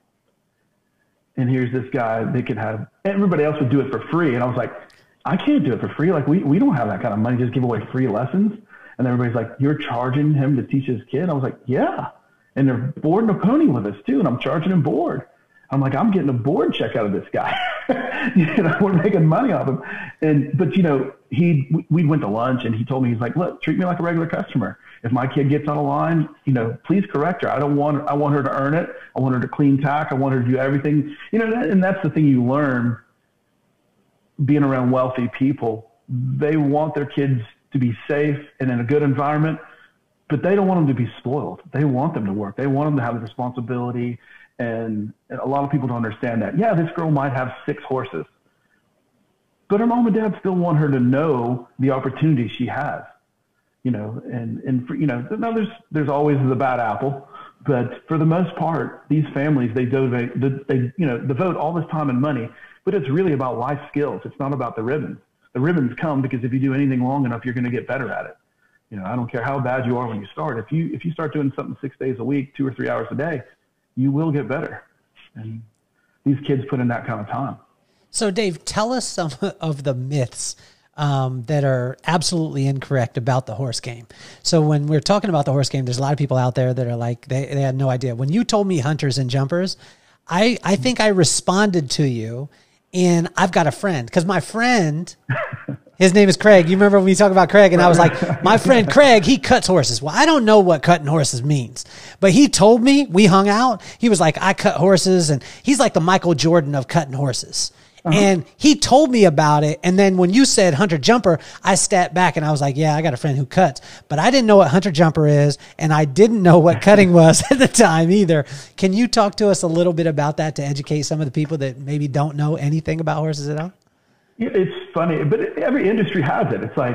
And here's this guy, they could have, everybody else would do it for free. And I was like, I can't do it for free. Like we, we don't have that kind of money, just give away free lessons. And everybody's like, you're charging him to teach his kid? I was like, yeah. And they're boarding a pony with us too. And I'm charging him board. I'm like, I'm getting a board check out of this guy. You know, we're making money off him. And, but you know, he, we went to lunch and he told me, he's like, look, treat me like a regular customer. If my kid gets on a line, you know, please correct her. I don't want, I want her to earn it. I want her to clean tack. I want her to do everything, you know, and that's the thing you learn being around wealthy people. They want their kids to be safe and in a good environment, but they don't want them to be spoiled. They want them to work. They want them to have the responsibility. And a lot of people don't understand that. Yeah, this girl might have six horses, but her mom and dad still want her to know the opportunity she has, you know, and, and for, you know, now there's, there's always the bad apple, but for the most part, these families, they devote, they, you know, devote all this time and money, but it's really about life skills. It's not about the ribbons. The ribbons come because if you do anything long enough, you're going to get better at it. You know, I don't care how bad you are when you start. If you, if you start doing something six days a week, two or three hours a day, you will get better. And these kids put in that kind of time. So Dave, tell us some of the myths um, that are absolutely incorrect about the horse game. So when we're talking about the horse game, there's a lot of people out there that are like, they, they had no idea. When you told me hunters and jumpers, I, I think I responded to you, and I've got a friend, because my friend, his name is Craig. You remember when we talk about Craig? And I was like, my friend Craig, he cuts horses. Well, I don't know what cutting horses means, but he told me, we hung out. He was like, I cut horses, and he's like the Michael Jordan of cutting horses. Uh-huh. And he told me about it. And then when you said hunter jumper, I stepped back and I was like, yeah, I got a friend who cuts, but I didn't know what hunter jumper is. And I didn't know what cutting was at the time either. Can you talk to us a little bit about that to educate some of the people that maybe don't know anything about horses at all? It's funny, but every industry has it. It's like,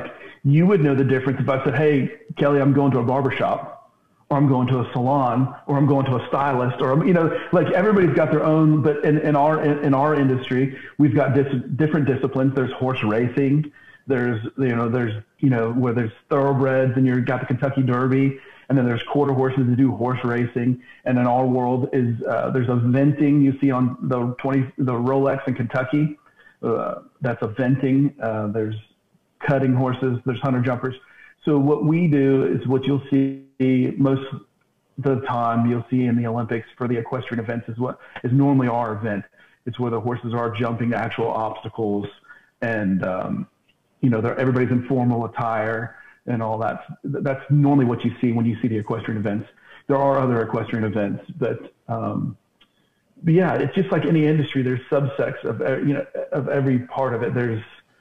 You would know the difference if I said, hey, Kelly, I'm going to a barbershop, or I'm going to a salon, or I'm going to a stylist, or, you know, like everybody's got their own, but in, in our, in, in our industry, we've got dis- different disciplines. There's horse racing. There's, you know, there's, you know, where there's thoroughbreds, and you've got the Kentucky Derby, and then there's quarter horses that do horse racing. And in our world is, uh, there's eventing you see on the twenty, the Rolex in Kentucky. Uh, that's eventing. Uh, there's cutting horses. There's hunter jumpers. So what we do is what you'll see most of the time you'll see in the Olympics for the equestrian events is what is normally our event. It's where the horses are jumping actual obstacles, and, um, you know, everybody's in formal attire and all that. That's normally what you see when you see the equestrian events. There are other equestrian events, but, um, but yeah, it's just like any industry. There's subsects of, you know, of every part of it. There's,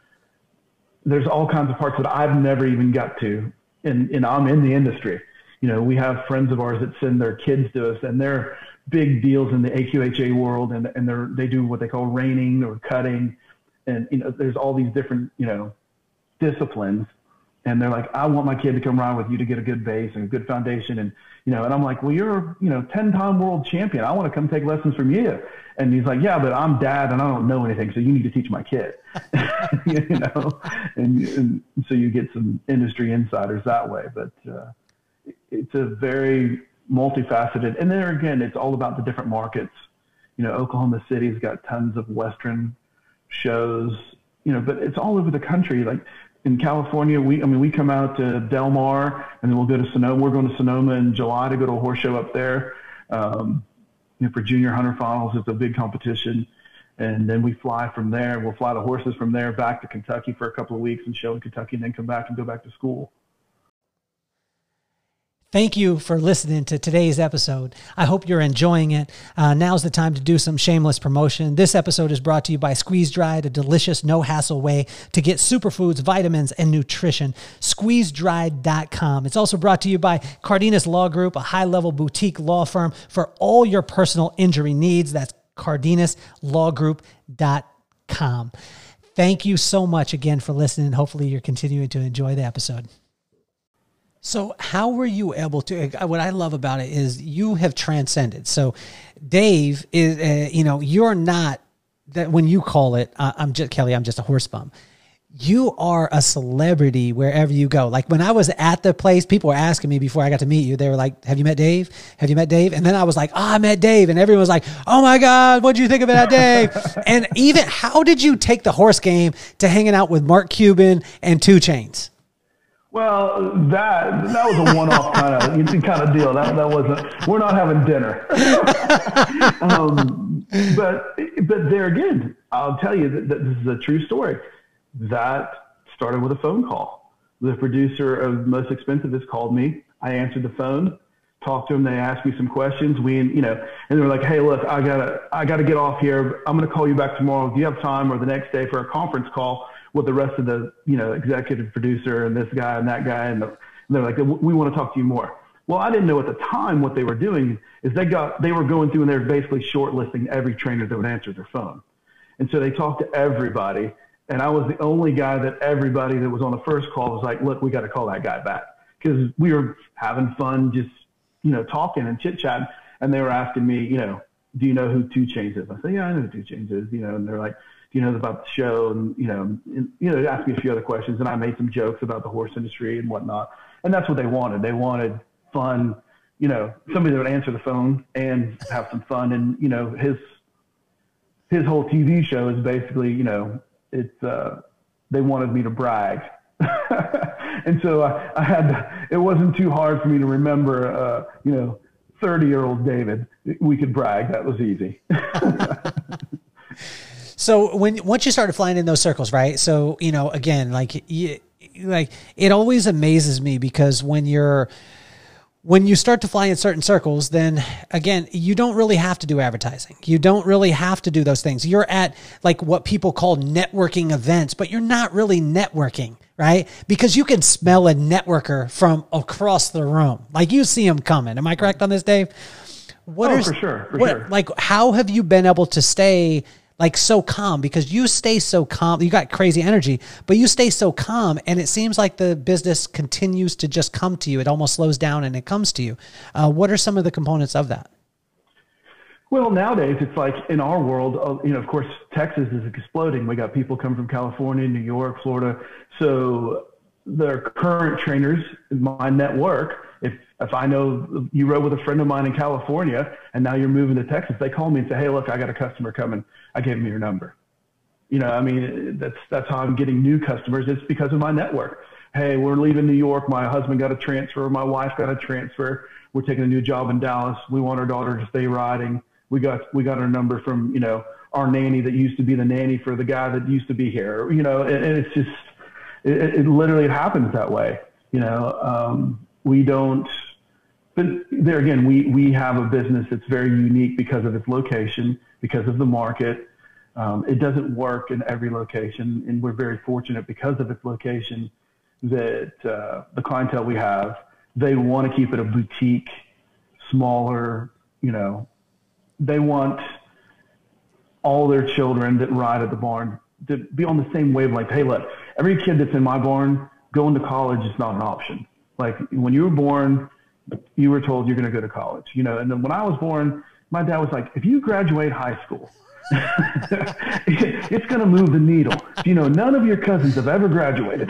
there's all kinds of parts that I've never even got to, and, and I'm in the industry. You know, we have friends of ours that send their kids to us, and they're big deals in the A Q H A world, and, and they're, they do what they call reining or cutting. And, you know, there's all these different, you know, disciplines, and they're like, I want my kid to come ride with you to get a good base and a good foundation. And, you know, and I'm like, well, you're, you know, ten time world champion. I want to come take lessons from you. And he's like, yeah, but I'm dad and I don't know anything. So you need to teach my kid, you know? And, and so you get some industry insiders that way, but, uh, it's a very multifaceted, and there again, it's all about the different markets. You know, Oklahoma City's got tons of Western shows, you know, but it's all over the country. Like in California, we, I mean, we come out to Del Mar, and then we'll go to Sonoma. We're going to Sonoma in July to go to a horse show up there. Um, you know, for junior hunter finals, it's a big competition. And then we fly from there. We'll fly the horses from there back to Kentucky for a couple of weeks and show in Kentucky, and then come back and go back to school. Thank you for listening to today's episode. I hope you're enjoying it. Uh, now's the time to do some shameless promotion. This episode is brought to you by Squeeze Dried, a delicious, no-hassle way to get superfoods, vitamins, and nutrition. squeeze dried dot com. It's also brought to you by Cardenas Law Group, a high-level boutique law firm for all your personal injury needs. That's cardenas law group dot com. Thank you so much again for listening. Hopefully you're continuing to enjoy the episode. So how were you able to, what I love about it is you have transcended. So Dave is, uh, you know, you're not that when you call it, uh, I'm just Kelly, I'm just a horse bum. You are a celebrity wherever you go. Like when I was at the place, people were asking me before I got to meet you, they were like, have you met Dave? Have you met Dave? And then I was like, oh, I met Dave. And everyone was like, oh my God, what'd you think about Dave? And even, how did you take the horse game to hanging out with Mark Cuban and Two Chainz? Well, that that was a one-off kind of kind of deal. That that wasn't. We're not having dinner. um, but but there again, I'll tell you that, that this is a true story. That started with a phone call. The producer of Most Expensive has called me. I answered the phone, talked to them. They asked me some questions. We, you know, and they were like, "Hey, look, I gotta I gotta get off here. I'm gonna call you back tomorrow. Do you have time, or the next day for a conference call with the rest of the, you know, executive producer and this guy and that guy?" And, the, and they're like, we want to talk to you more. Well, I didn't know at the time what they were doing is they got, they were going through and they were basically shortlisting every trainer that would answer their phone. And so they talked to everybody. And I was the only guy that everybody that was on the first call was like, look, we got to call that guy back. Because we were having fun, just, you know, talking and chit chatting. And they were asking me, you know, do you know who Two Chainz is? I said, yeah, I know who Two Chainz is, you know, and they're like, you know, about the show, and, you know, and, you know, asked me a few other questions, and I made some jokes about the horse industry and whatnot. And that's what they wanted. They wanted fun, you know, somebody that would answer the phone and have some fun. And, you know, his, his whole T V show is basically, you know, it's, uh, they wanted me to brag. And so I, I had, to, it wasn't too hard for me to remember, uh, you know, thirty year old David. We could brag. That was easy. So when once you started flying in those circles, right? So, you know, again, like you, like it always amazes me because when you're when you start to fly in certain circles, then again, you don't really have to do advertising. You don't really have to do those things. You're at like what people call networking events, but you're not really networking, right? Because you can smell a networker from across the room. Like you see them coming. Am I correct on this, Dave? What oh, are, for sure. For what, sure. Like, how have you been able to stay like so calm, because you stay so calm. You got crazy energy, but you stay so calm, and it seems like the business continues to just come to you. It almost slows down and it comes to you. Uh, what are some of the components of that? Well, nowadays it's like in our world, uh, you know, of course, Texas is exploding. We got people coming from California, New York, Florida. So their current trainers in my network, if if I know you rode with a friend of mine in California and now you're moving to Texas, they call me and say, hey, look, I got a customer coming. I gave him your number. You know, I mean, that's that's how I'm getting new customers. It's because of my network. Hey, we're leaving New York. My husband got a transfer. My wife got a transfer. We're taking a new job in Dallas. We want our daughter to stay riding. We got we got our number from, you know, our nanny that used to be the nanny for the guy that used to be here. You know, and, and it's just, it, it literally happens that way. You know, um, we don't, but there again, we, we have a business that's very unique because of its location, because of the market. Um, it doesn't work in every location, and we're very fortunate because of its location that uh, the clientele we have, they want to keep it a boutique, smaller, you know, they want all their children that ride at the barn to be on the same wavelength. Hey, look, every kid that's in my barn going to college is not an option. Like when you were born, you were told you're going to go to college, you know, and then when I was born, my dad was like, if you graduate high school, it's going to move the needle. You know, none of your cousins have ever graduated,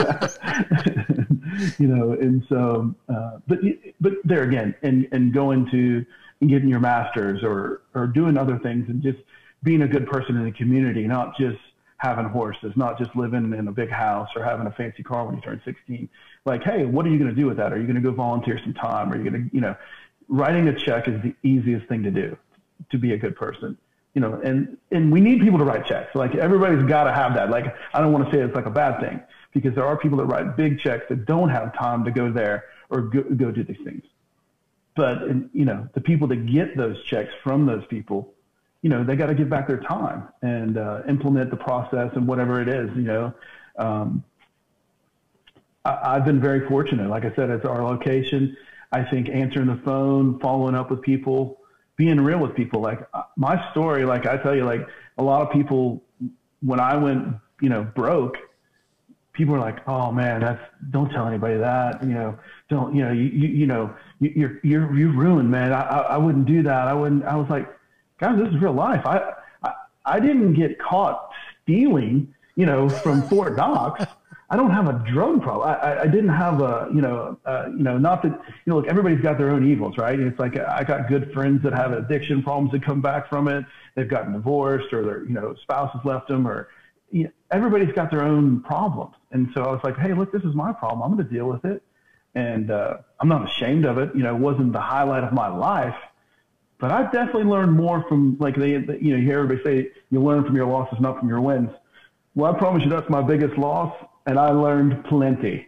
you know, and so, uh, but, but there again, and, and going to, and getting your master's or, or doing other things and just being a good person in the community, not just having horses, not just living in a big house or having a fancy car when you turn sixteen. Like, hey, what are you going to do with that? Are you going to go volunteer some time? Are you going to, you know, writing a check is the easiest thing to do to be a good person, you know, and, and we need people to write checks. Like everybody's got to have that. Like, I don't want to say it's like a bad thing, because there are people that write big checks that don't have time to go there or go, go do these things. But, you know, the people that get those checks from those people, you know, they got to give back their time and uh, implement the process and whatever it is, you know. Um, I, I've been very fortunate. Like I said, it's our location. I think answering the phone, following up with people, being real with people. Like my story, like I tell you, like a lot of people, when I went, you know, broke, people are like, oh man, that's, don't tell anybody that, you know, don't, you know, you, you, you know, you, you're, you're, you're ruined, man. I, I, I wouldn't do that. I wouldn't, I was like, guys, this is real life. I, I, I didn't get caught stealing, you know, from Fort Knox. I don't have a drug problem. I, I, I didn't have a, you know, uh, you know, not that, you know, look, everybody's got their own evils, right? It's like, I got good friends that have addiction problems that come back from it. They've gotten divorced, or their, you know, spouse has left them, or, you know, everybody's got their own problems. And so I was like, hey, look, this is my problem. I'm going to deal with it. And uh, I'm not ashamed of it. You know, it wasn't the highlight of my life, but I definitely learned more from, like, they, you know, you hear everybody say you learn from your losses, not from your wins. Well, I promise you that's my biggest loss, and I learned plenty.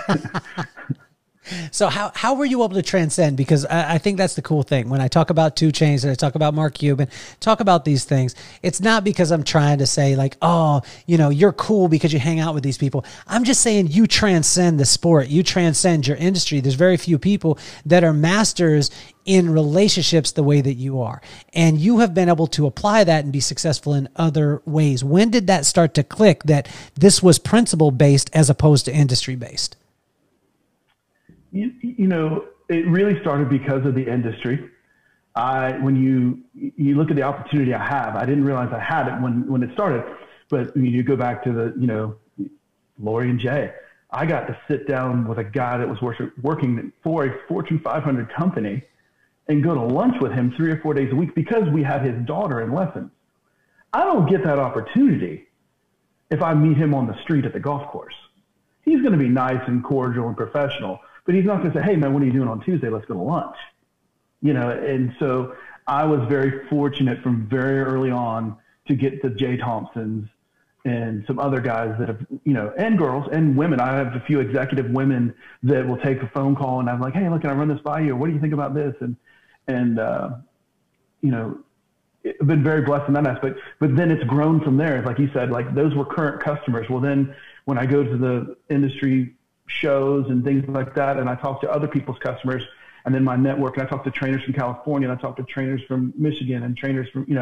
So how, how were you able to transcend? Because I, I think that's the cool thing. When I talk about two Chainz and I talk about Mark Cuban, talk about these things, it's not because I'm trying to say like, oh, you know, you're cool because you hang out with these people. I'm just saying you transcend the sport. You transcend your industry. There's very few people that are masters in relationships the way that you are. And you have been able to apply that and be successful in other ways. When did that start to click that this was principle based as opposed to industry based? You, you know, it really started because of the industry. I, when you, you look at the opportunity I have, I didn't realize I had it when, when it started, but you go back to the, you know, Lori and Jay, I got to sit down with a guy that was working for a Fortune five hundred company and go to lunch with him three or four days a week because we had his daughter in lessons. I don't get that opportunity if I meet him on the street at the golf course. He's going to be nice and cordial and professional, but he's not going to say, hey, man, what are you doing on Tuesday? Let's go to lunch. You know, and so I was very fortunate from very early on to get the Jay Thompsons and some other guys that have, you know, and girls and women. I have a few executive women that will take a phone call and I'm like, hey, look, can I run this by you? What do you think about this? And, and uh, you know, I've been very blessed in that aspect. But then it's grown from there. Like you said, like those were current customers. Well, then when I go to the industry shows and things like that, and I talk to other people's customers, and then my network, and I talk to trainers from California, and I talk to trainers from Michigan and trainers from, you know,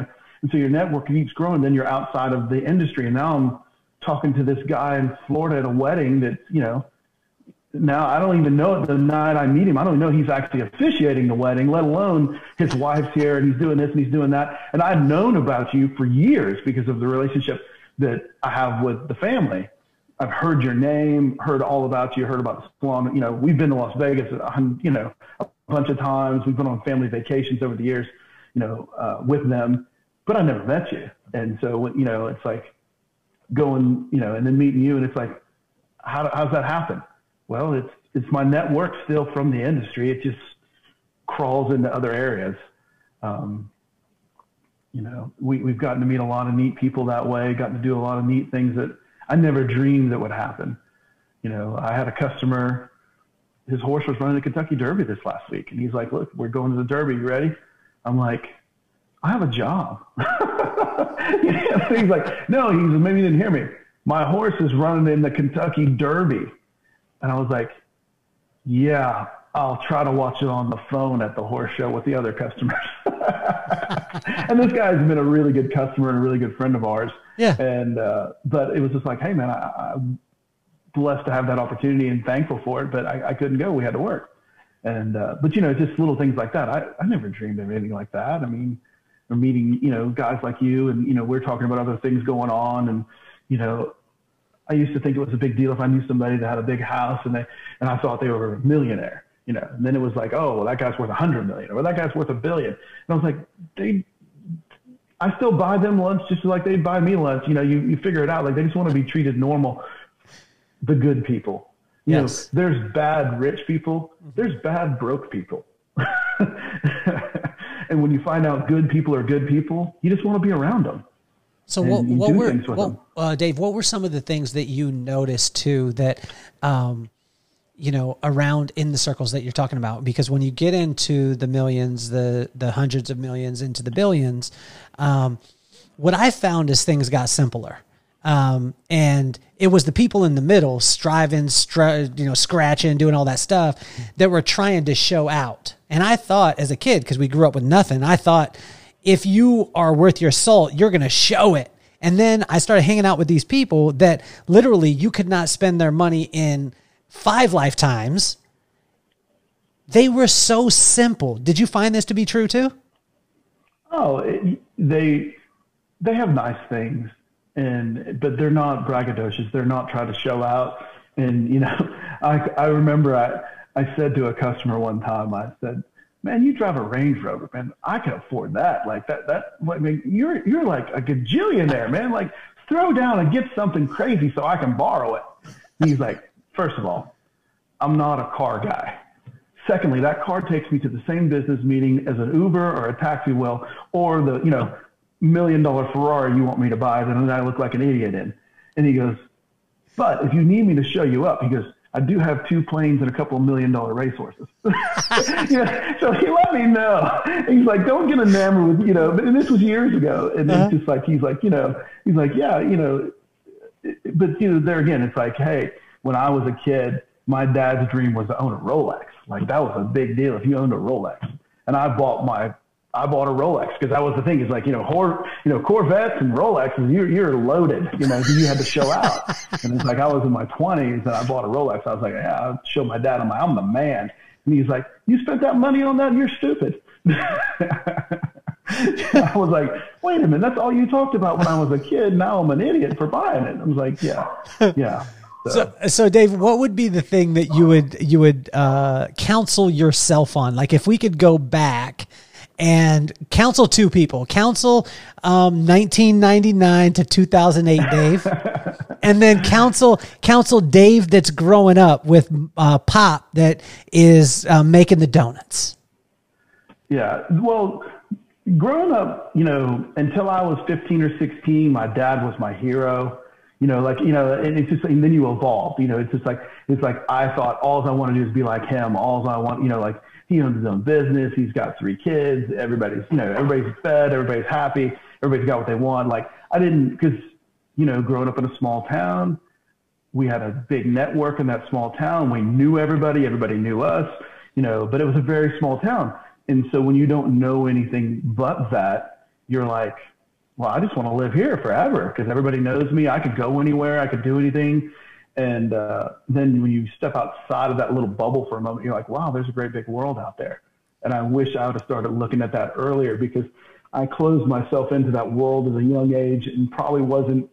And so your network keeps growing. Then you're outside of the industry. And now I'm talking to this guy in Florida at a wedding that, you know, now I don't even know it the night I meet him. I don't know he's actually officiating the wedding, let alone his wife's here and he's doing this and he's doing that. And I've known about you for years because of the relationship that I have with the family. I've heard your name, heard all about you, heard about the salon. You know, we've been to Las Vegas, you know, a bunch of times. We've been on family vacations over the years, you know, uh, with them, but I never met you. And so, you know, it's like going, you know, and then meeting you and it's like, how how's that happen? Well, it's, it's my network still from the industry. It just crawls into other areas. Um, you know, we, we've gotten to meet a lot of neat people that way, gotten to do a lot of neat things that I never dreamed that would happen. You know, I had a customer, his horse was running the Kentucky Derby this last week. And he's like, look, we're going to the Derby. You ready? I'm like, I have a job. Yeah, he's like, no, he's maybe you didn't hear me. My horse is running in the Kentucky Derby. And I was like, yeah, I'll try to watch it on the phone at the horse show with the other customers. And this guy's been a really good customer and a really good friend of ours. Yeah. And, uh, but it was just like, hey man, I, I'm blessed to have that opportunity and thankful for it, but I, I couldn't go. We had to work. And, uh, but you know, just little things like that. I, I never dreamed of anything like that. I mean, we're meeting, you know, guys like you and, you know, we're talking about other things going on and, you know, I used to think it was a big deal if I knew somebody that had a big house and they, and I thought they were a millionaire, you know, and then it was like, oh, well, that guy's worth a hundred million or that guy's worth a billion. And I was like, they, I still buy them lunch just like they buy me lunch. You know, you, you figure it out. Like they just want to be treated normal. The good people, you yes. know, there's bad rich people. There's bad broke people. And when you find out good people are good people, you just want to be around them. So what, what were, what, uh, Dave, what were some of the things that you noticed too that, um, you know, around in the circles that you're talking about? Because when you get into the millions, the, the hundreds of millions into the billions, um, what I found is things got simpler. Um, and it was the people in the middle striving, str- you know, scratching, doing all that stuff that were trying to show out. And I thought as a kid, because we grew up with nothing, I thought, if you are worth your salt, you're going to show it. And then I started hanging out with these people that literally you could not spend their money in five lifetimes. They were so simple. Did you find this to be true too? Oh, it, they, they have nice things and, but they're not braggadocious. They're not trying to show out. And, you know, I, I remember I, I said to a customer one time, I said, man, you drive a Range Rover, man. I can afford that. Like that, that, I mean, you're, you're like a gajillionaire, man. Like throw down and get something crazy so I can borrow it. And he's like, first of all, I'm not a car guy. Secondly, that car takes me to the same business meeting as an Uber or a taxi will, or the, you know, million dollar Ferrari you want me to buy that I look like an idiot in. And he goes, but if you need me to show you up, he goes, I do have two planes and a couple of million dollar racehorses. You know, so he let me know. He's like, don't get enamored with, you know, and this was years ago. And uh-huh. It's just like, he's like, you know, he's like, yeah, you know, but you know, there again, it's like, hey, when I was a kid, my dad's dream was to own a Rolex. Like that was a big deal if you owned a Rolex. And I bought my, I bought a Rolex because that was the thing. It's like, you know, Hor, you know, Corvettes and Rolexes, you're, you're loaded, you know, you had to show out. And it's like, I was in my twenties and I bought a Rolex. I was like, yeah, I'll show my dad. I'm like, I'm the man. And he's like, you spent that money on that? You're stupid. I was like, wait a minute. That's all you talked about when I was a kid. Now I'm an idiot for buying it. I was like, yeah, yeah. So. so, so Dave, what would be the thing that you would, you would, uh, counsel yourself on? Like if we could go back and counsel two people, counsel um, nineteen ninety-nine to two thousand eight, Dave, and then counsel counsel Dave that's growing up with uh, Pop that is uh, making the donuts. Yeah, well, growing up, you know, until I was fifteen or sixteen, my dad was my hero. You know, like, you know, and it's just, and then you evolve, you know, it's just like, it's like, I thought all I want to do is be like him. All I want, you know, like he owns his own business. He's got three kids. Everybody's, you know, everybody's fed, everybody's happy. Everybody's got what they want. Like I didn't, cause you know, growing up in a small town, we had a big network in that small town. We knew everybody, everybody knew us, you know, but it was a very small town. And so when you don't know anything but that, you're like, well, I just want to live here forever because everybody knows me. I could go anywhere. I could do anything. And uh, then when you step outside of that little bubble for a moment, you're like, wow, there's a great big world out there. And I wish I would have started looking at that earlier, because I closed myself into that world at a young age and probably wasn't,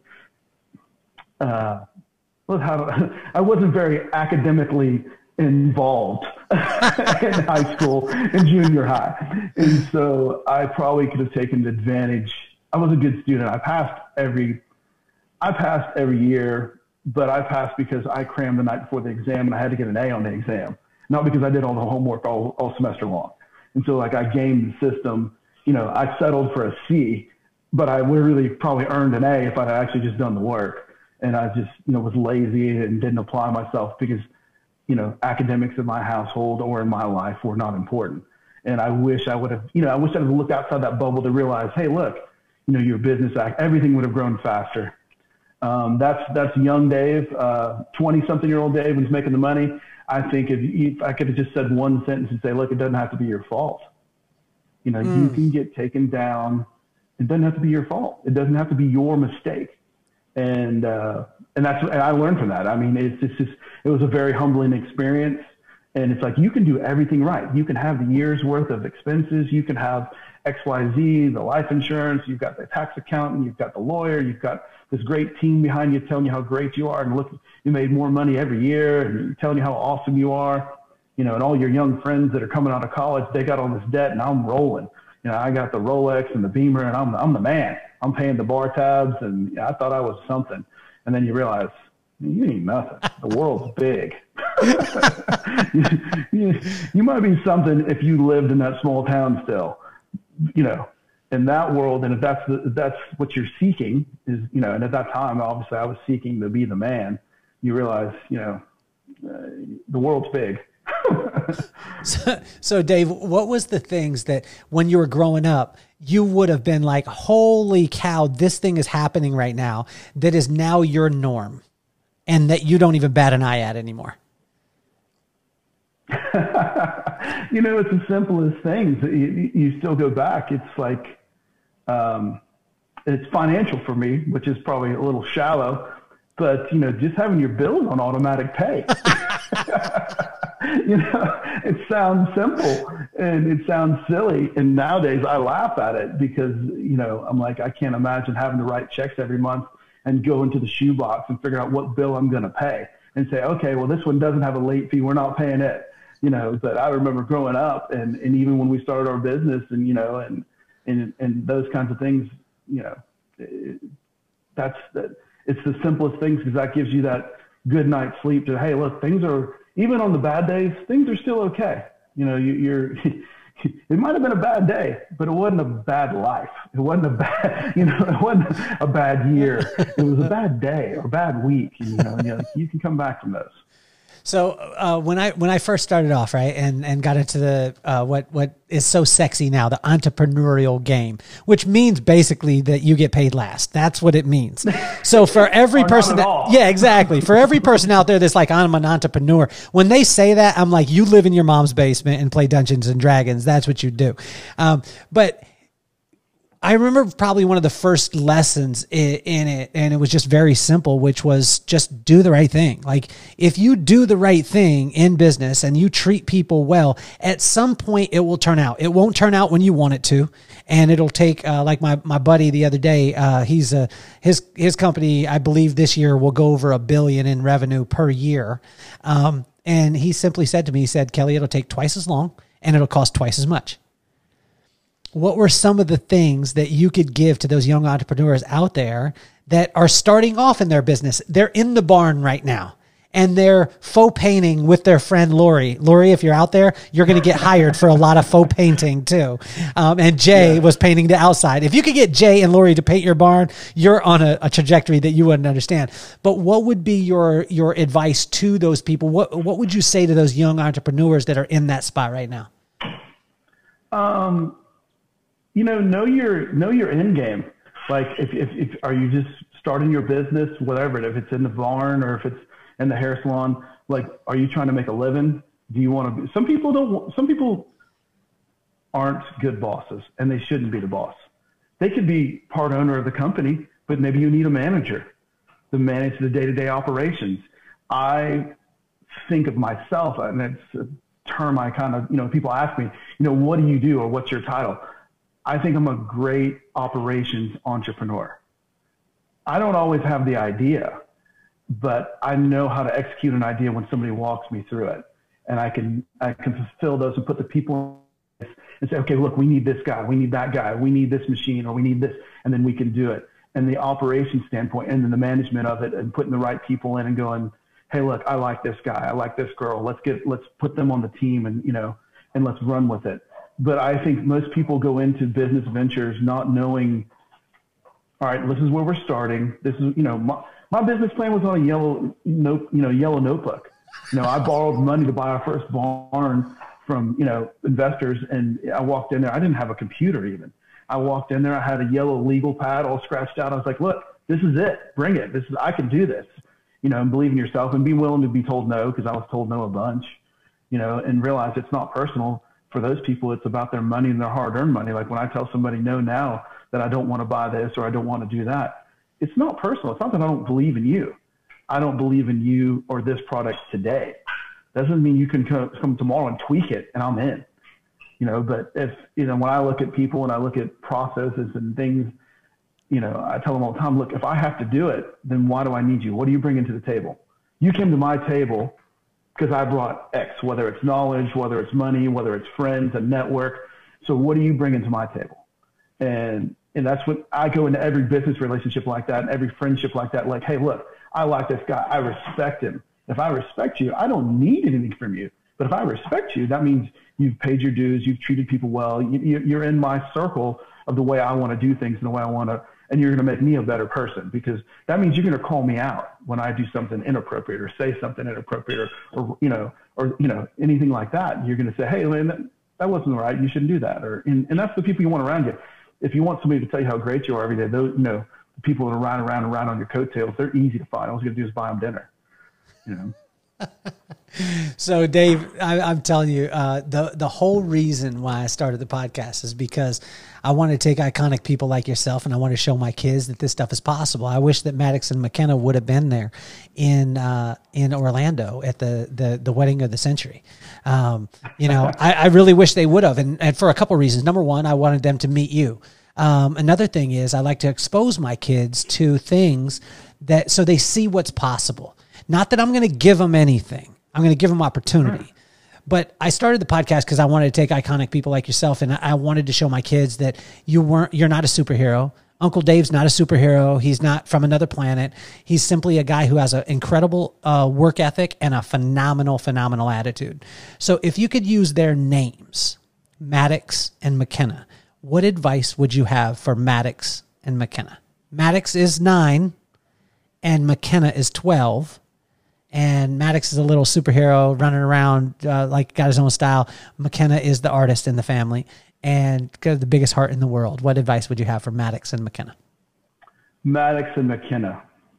uh, well, how do, I wasn't very academically involved in high school and junior high. And so I probably could have taken advantage. I was a good student. I passed every, I passed every year, but I passed because I crammed the night before the exam and I had to get an A on the exam, not because I did all the homework all, all semester long. And so like I gamed the system, you know, I settled for a C, but I really probably earned an A if I had actually just done the work. And I just, you know, was lazy and didn't apply myself because, you know, academics in my household or in my life were not important. And I wish I would have, you know, I wish I would have looked outside that bubble to realize, hey, look, you know, your business act, everything would have grown faster. Um, that's, that's young Dave, uh, twenty something year old Dave who's making the money. I think if, if I could have just said one sentence and say, look, it doesn't have to be your fault. You know, mm. you can get taken down. It doesn't have to be your fault. It doesn't have to be your mistake. And, uh, and that's, and I learned from that. I mean, it's, it's just, it was a very humbling experience. And it's like, you can do everything right. You can have the year's worth of expenses. You can have X, Y, Z, the life insurance. You've got the tax accountant. You've got the lawyer. You've got this great team behind you telling you how great you are. And look, you made more money every year and telling you how awesome you are. You know, and all your young friends that are coming out of college, they got all this debt and I'm rolling. You know, I got the Rolex and the Beamer and I'm, I'm the man. I'm paying the bar tabs and you know, I thought I was something. And then you realize you ain't nothing. The world's big. you, you, you might be something if you lived in that small town still, you know, in that world. And if that's, the, if that's what you're seeking is, you know, and at that time, obviously I was seeking to be the man. You realize, you know, uh, the world's big. so, so Dave, what was the things that when you were growing up, you would have been like, holy cow, this thing is happening right now that is now your norm and that you don't even bat an eye at anymore? You know, it's as simple as things. You, you still go back. It's like, um, it's financial for me, which is probably a little shallow, but you know, just having your bills on automatic pay. You know, it sounds simple and it sounds silly. And nowadays I laugh at it because, you know, I'm like, I can't imagine having to write checks every month and go into the shoebox and figure out what bill I'm going to pay and say, okay, well, this one doesn't have a late fee. We're not paying it, you know. But I remember growing up and, and even when we started our business and, you know, and, and, and those kinds of things, you know, it, that's, that it's the simplest things because that gives you that good night's sleep to, hey, look, things are, even on the bad days, things are still okay. You know, you, you're, it might've been a bad day, but it wasn't a bad life. It wasn't a bad, you know, it wasn't a bad year. It was a bad day or a bad week. You know, and, you know, you can come back from those. So uh, when I when I first started off, right, and and got into the uh, what what is so sexy now, the entrepreneurial game, which means basically that you get paid last. That's what it means. So for every person, that, yeah, exactly. For every person out there that's like, I'm an entrepreneur, when they say that, I'm like, you live in your mom's basement and play Dungeons and Dragons. That's what you do. Um, but I remember probably one of the first lessons in, in it, and it was just very simple, which was just do the right thing. Like if you do the right thing in business and you treat people well, at some point it will turn out. It won't turn out when you want it to. And it'll take, uh, like my, my buddy the other day, uh, he's a, his, his company, I believe this year will go over a billion in revenue per year. Um, and he simply said to me, he said, Kelly, it'll take twice as long and it'll cost twice as much. What were some of the things that you could give to those young entrepreneurs out there that are starting off in their business? They're in the barn right now and they're faux painting with their friend Lori. Lori, if you're out there, you're going to get hired for a lot of faux painting too. Um, and Jay yeah. was painting the outside. If you could get Jay and Lori to paint your barn, you're on a, a trajectory that you wouldn't understand. But what would be your your advice to those people? What what would you say to those young entrepreneurs that are in that spot right now? Um. You know, know your, know your end game. Like if, if, if, are you just starting your business, whatever, if it's in the barn or if it's in the hair salon, like, are you trying to make a living? Do you want to be, some people don't, some people aren't good bosses and they shouldn't be the boss. They could be part owner of the company, but maybe you need a manager to manage the day-to-day operations. I think of myself, and it's a term I kind of, you know, people ask me, you know, what do you do or what's your title? I think I'm a great operations entrepreneur. I don't always have the idea, but I know how to execute an idea when somebody walks me through it. And I can, I can fulfill those and put the people in and say, okay, look, we need this guy, we need that guy, we need this machine, or we need this, and then we can do it. And the operations standpoint and then the management of it and putting the right people in and going, hey, look, I like this guy, I like this girl, let's get, let's put them on the team and, you know, and let's run with it. But I think most people go into business ventures not knowing, all right, this is where we're starting. This is, you know, my, my business plan was on a yellow note, you know, yellow notebook. You know, I borrowed money to buy our first barn from, you know, investors. And I walked in there. I didn't have a computer even. I walked in there. I had a yellow legal pad all scratched out. I was like, look, this is it. Bring it. This is, I can do this, you know, and believe in yourself and be willing to be told no, because I was told no a bunch, you know, and realize it's not personal. For those people, it's about their money and their hard-earned money. Like when I tell somebody no now that I don't want to buy this or I don't want to do that, it's not personal. It's not that I don't believe in you. I don't believe in you or this product today. Doesn't mean you can come tomorrow and tweak it and I'm in, you know, but if, you know, when I look at people and I look at processes and things, you know, I tell them all the time, look, if I have to do it, then why do I need you? What are you bringing to the table? You came to my table because I brought X, whether it's knowledge, whether it's money, whether it's friends, a network. So what are you bringing to my table? And, and that's what I go into every business relationship like that, and every friendship like that. Like, hey, look, I like this guy. I respect him. If I respect you, I don't need anything from you. But if I respect you, that means you've paid your dues. You've treated people well. You, you're in my circle of the way I want to do things and the way I want to, and you're going to make me a better person, because that means you're going to call me out when I do something inappropriate or say something inappropriate or, or you know, or, you know, anything like that. You're going to say, hey, Lynn, that, that wasn't right. You shouldn't do that. Or, and, and that's the people you want around you. If you want somebody to tell you how great you are every day, those, you know, the people that are riding around and around on your coattails, they're easy to find. All you got to do is buy them dinner, you know? So Dave, I, I'm telling you, uh, the, the whole reason why I started the podcast is because I want to take iconic people like yourself and I want to show my kids that this stuff is possible. I wish that Maddox and McKenna would have been there in, uh, in Orlando at the, the, the wedding of the century. Um, you know, I, I really wish they would have. And, and for a couple of reasons. Number one, I wanted them to meet you. Um, another thing is I like to expose my kids to things that, so they see what's possible. Not that I'm going to give them anything. I'm going to give them opportunity. But I started the podcast because I wanted to take iconic people like yourself, and I wanted to show my kids that you weren't, you're not a superhero. Uncle Dave's not a superhero. He's not from another planet. He's simply a guy who has an incredible uh, work ethic and a phenomenal, phenomenal attitude. So if you could use their names, Maddox and McKenna, what advice would you have for Maddox and McKenna? Maddox is nine and McKenna is twelve. And Maddox is a little superhero running around, uh, like got his own style. McKenna is the artist in the family and got the biggest heart in the world. What advice would you have for Maddox and McKenna? Maddox and McKenna.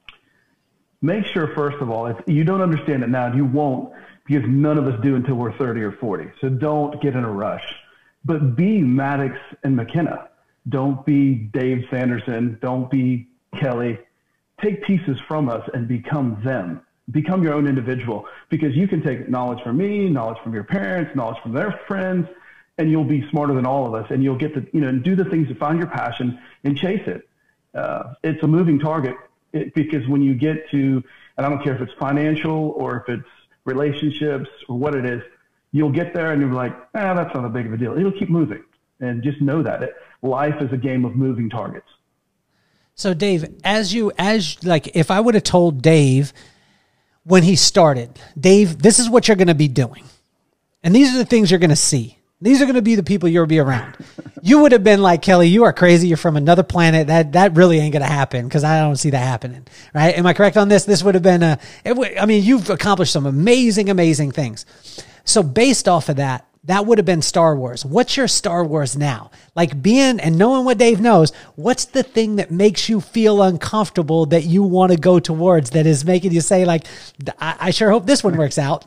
Make sure, first of all, if you don't understand it now, you won't, because none of us do until we're thirty or forty. So don't get in a rush. But be Maddox and McKenna. Don't be Dave Sanderson. Don't be Kelly. Take pieces from us and become them. Become your own individual, because you can take knowledge from me, knowledge from your parents, knowledge from their friends, and you'll be smarter than all of us. And you'll get to, you know, do the things to find your passion and chase it. Uh, it's a moving target it, because when you get to, and I don't care if it's financial or if it's relationships or what it is, you'll get there and you're like, ah, that's not a big of a deal. It'll keep moving. And just know that it, life is a game of moving targets. So Dave, as you, as like, if I would have told Dave, when he started, Dave, this is what you're going to be doing. And these are the things you're going to see. These are going to be the people you'll be around. You would have been like, Kelly, you are crazy. You're from another planet. That that really ain't going to happen, because I don't see that happening. Right? Am I correct on this? This would have been a, it would, I mean, you've accomplished some amazing, amazing things. So based off of that, that would have been Star Wars. What's your Star Wars now? Like being and knowing what Dave knows, what's the thing that makes you feel uncomfortable that you want to go towards, that is making you say, like, I, I sure hope this one works out?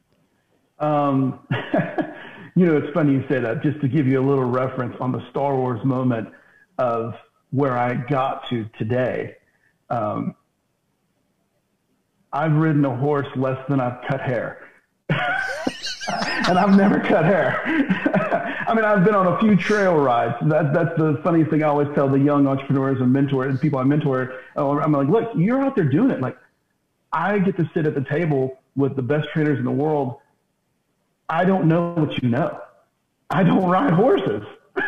Um, you know, it's funny you say that. Just to give you a little reference on the Star Wars moment, of where I got to today. Um, I've ridden a horse less than I've cut hair. And I've never cut hair. I mean, I've been on a few trail rides. That, that's the funniest thing I always tell the young entrepreneurs and mentors and people I mentor. I'm like, look, you're out there doing it. Like, I get to sit at the table with the best trainers in the world. I don't know what you know. I don't ride horses.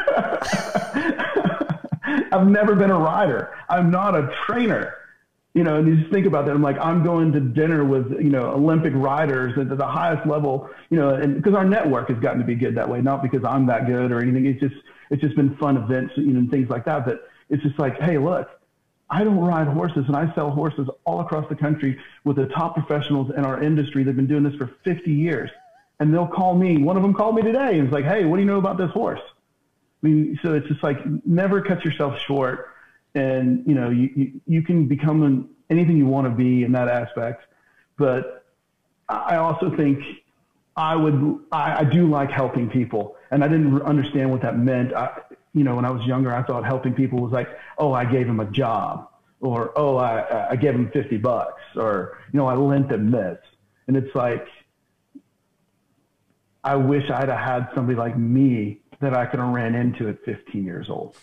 I've never been a rider. I'm not a trainer. You know, and you just think about that. I'm like, I'm going to dinner with, you know, Olympic riders at the highest level, you know, and because our network has gotten to be good that way, not because I'm that good or anything. It's just, it's just been fun events, you know, and things like that. But it's just like, hey, look, I don't ride horses, and I sell horses all across the country with the top professionals in our industry. They've been doing this for fifty years, and they'll call me. One of them called me today and was like, hey, what do you know about this horse? I mean, so it's just like, never cut yourself short. And, you know, you, you, you can become an, anything you want to be in that aspect. But I also think I would, I, I do like helping people. And I didn't understand what that meant. I, you know, when I was younger, I thought helping people was like, oh, I gave him a job, or, oh, I, I gave him fifty bucks, or, you know, I lent them this. And it's like, I wish I'd have had somebody like me that I could have ran into at fifteen years old.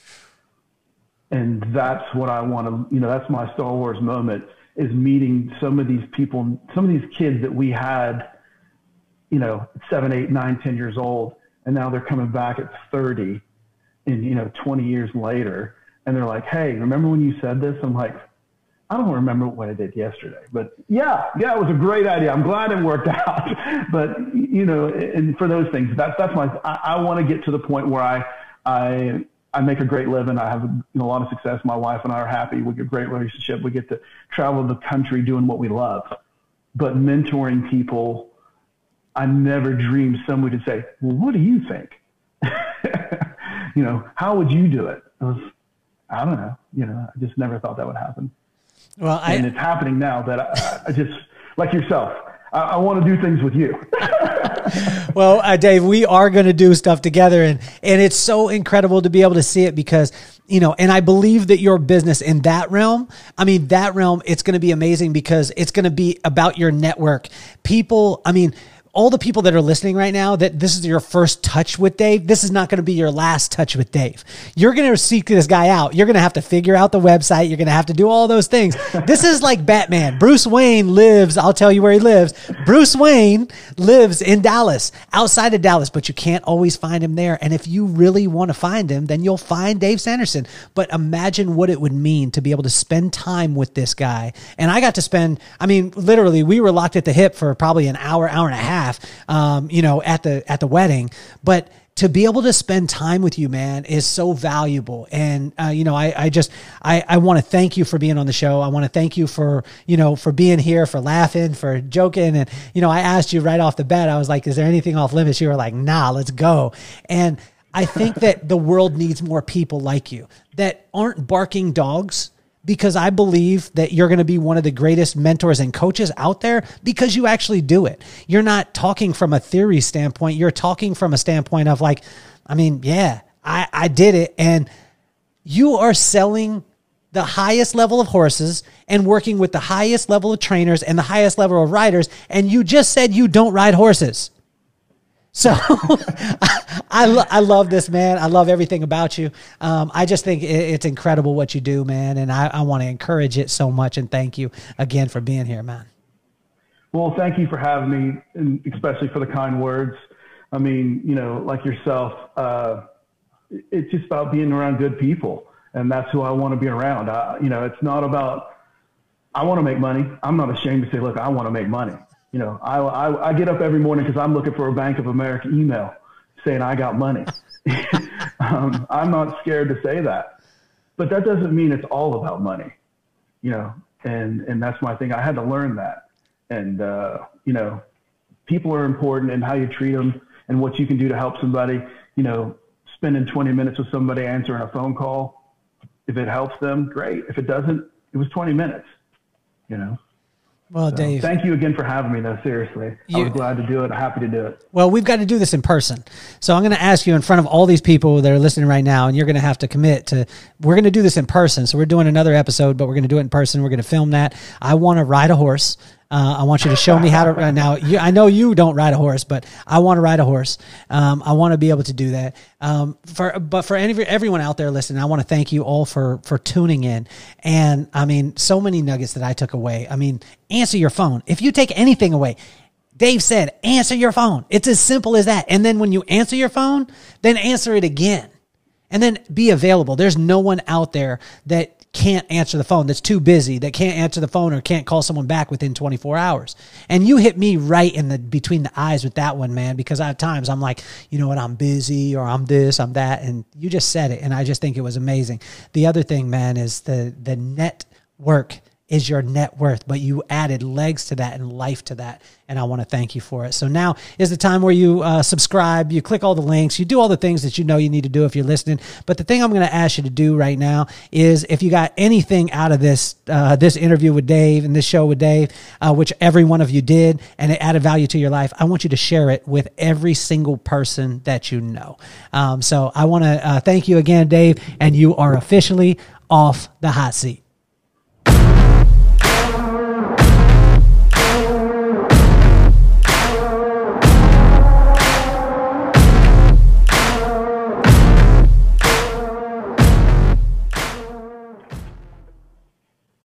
And that's what I want to, you know, that's my Star Wars moment, is meeting some of these people, some of these kids that we had, you know, seven, eight, nine, ten years old. And now they're coming back at thirty and, you know, twenty years later. And they're like, hey, remember when you said this? I'm like, I don't remember what I did yesterday, but yeah, yeah, it was a great idea. I'm glad it worked out. But, you know, and for those things, that's, that's my, I, I want to get to the point where I, I, I make a great living. I have, you know, a lot of success. My wife and I are happy. We get a great relationship. We get to travel the country doing what we love. But mentoring people, I never dreamed somebody would say, well, what do you think? You know, how would you do it? I was, I don't know. You know, I just never thought that would happen. Well, I, and it's happening now that I, I just, like yourself, I, I want to do things with you. Well, uh, Dave, we are going to do stuff together, and, and it's so incredible to be able to see it because, you know, and I believe that your business in that realm, I mean, that realm, it's going to be amazing because it's going to be about your network. People, I mean, all the people that are listening right now, that this is your first touch with Dave, this is not going to be your last touch with Dave. You're going to seek this guy out. You're going to have to figure out the website. You're going to have to do all those things. This is like Batman. Bruce Wayne lives, I'll tell you where he lives. Bruce Wayne lives in Dallas, outside of Dallas, but you can't always find him there. And if you really want to find him, then you'll find Dave Sanderson. But imagine what it would mean to be able to spend time with this guy. And I got to spend, I mean, literally, we were locked at the hip for probably an hour, hour and a half. Um, you know, at the, at the wedding, but to be able to spend time with you, man, is so valuable. And, uh, you know, I, I just, I, I want to thank you for being on the show. I want to thank you for, you know, for being here, for laughing, for joking. And, you know, I asked you right off the bat, I was like, is there anything off limits? You were like, nah, let's go. And I think that the world needs more people like you that aren't barking dogs, because I believe that you're going to be one of the greatest mentors and coaches out there because you actually do it. You're not talking from a theory standpoint. You're talking from a standpoint of like, I mean, yeah, I, I did it. And you are selling the highest level of horses and working with the highest level of trainers and the highest level of riders. And you just said you don't ride horses. So I, I, lo- I love this, man. I love everything about you. Um, I just think it, it's incredible what you do, man. And I, I want to encourage it so much. And thank you again for being here, man. Well, thank you for having me, and especially for the kind words. I mean, you know, like yourself, uh, it's just about being around good people. And that's who I want to be around. I, you know, it's not about, I want to make money. I'm not ashamed to say, look, I want to make money. You know, I, I, I get up every morning because I'm looking for a Bank of America email saying I got money. um, I'm not scared to say that, but that doesn't mean it's all about money, you know, and, and that's my thing. I had to learn that. And, uh, you know, people are important, and how you treat them and what you can do to help somebody, you know, spending twenty minutes with somebody answering a phone call. If it helps them, great. If it doesn't, it was twenty minutes, you know? Well, So, Dave, thank you again for having me, though. Seriously, you, I was glad to do it. I'm happy to do it. Well, we've got to do this in person. So I'm going to ask you in front of all these people that are listening right now, and you're going to have to commit to, we're going to do this in person. So we're doing another episode, but we're going to do it in person. We're going to film that. I want to ride a horse. Uh, I want you to show me how to ride. Now, you, I know you don't ride a horse, but I want to ride a horse. Um, I want to be able to do that. Um, for, but for any, everyone out there listening, I want to thank you all for, for tuning in. And I mean, so many nuggets that I took away. I mean, answer your phone. If you take anything away, Dave said, answer your phone. It's as simple as that. And then when you answer your phone, then answer it again. And then be available. There's no one out there that can't answer the phone, that's too busy, that can't answer the phone or can't call someone back within twenty-four hours. And you hit me right in the between the eyes with that one, man, because at times I'm like, you know what, I'm busy or I'm this, I'm that. And you just said it. And I just think it was amazing. The other thing, man, is the the network is your net worth, but you added legs to that and life to that. And I want to thank you for it. So now is the time where you uh, subscribe, you click all the links, you do all the things that you know you need to do if you're listening. But the thing I'm going to ask you to do right now is if you got anything out of this, uh, this interview with Dave and this show with Dave, uh, which every one of you did, and it added value to your life, I want you to share it with every single person that you know. Um, so I want to uh, thank you again, Dave, and you are officially off the hot seat.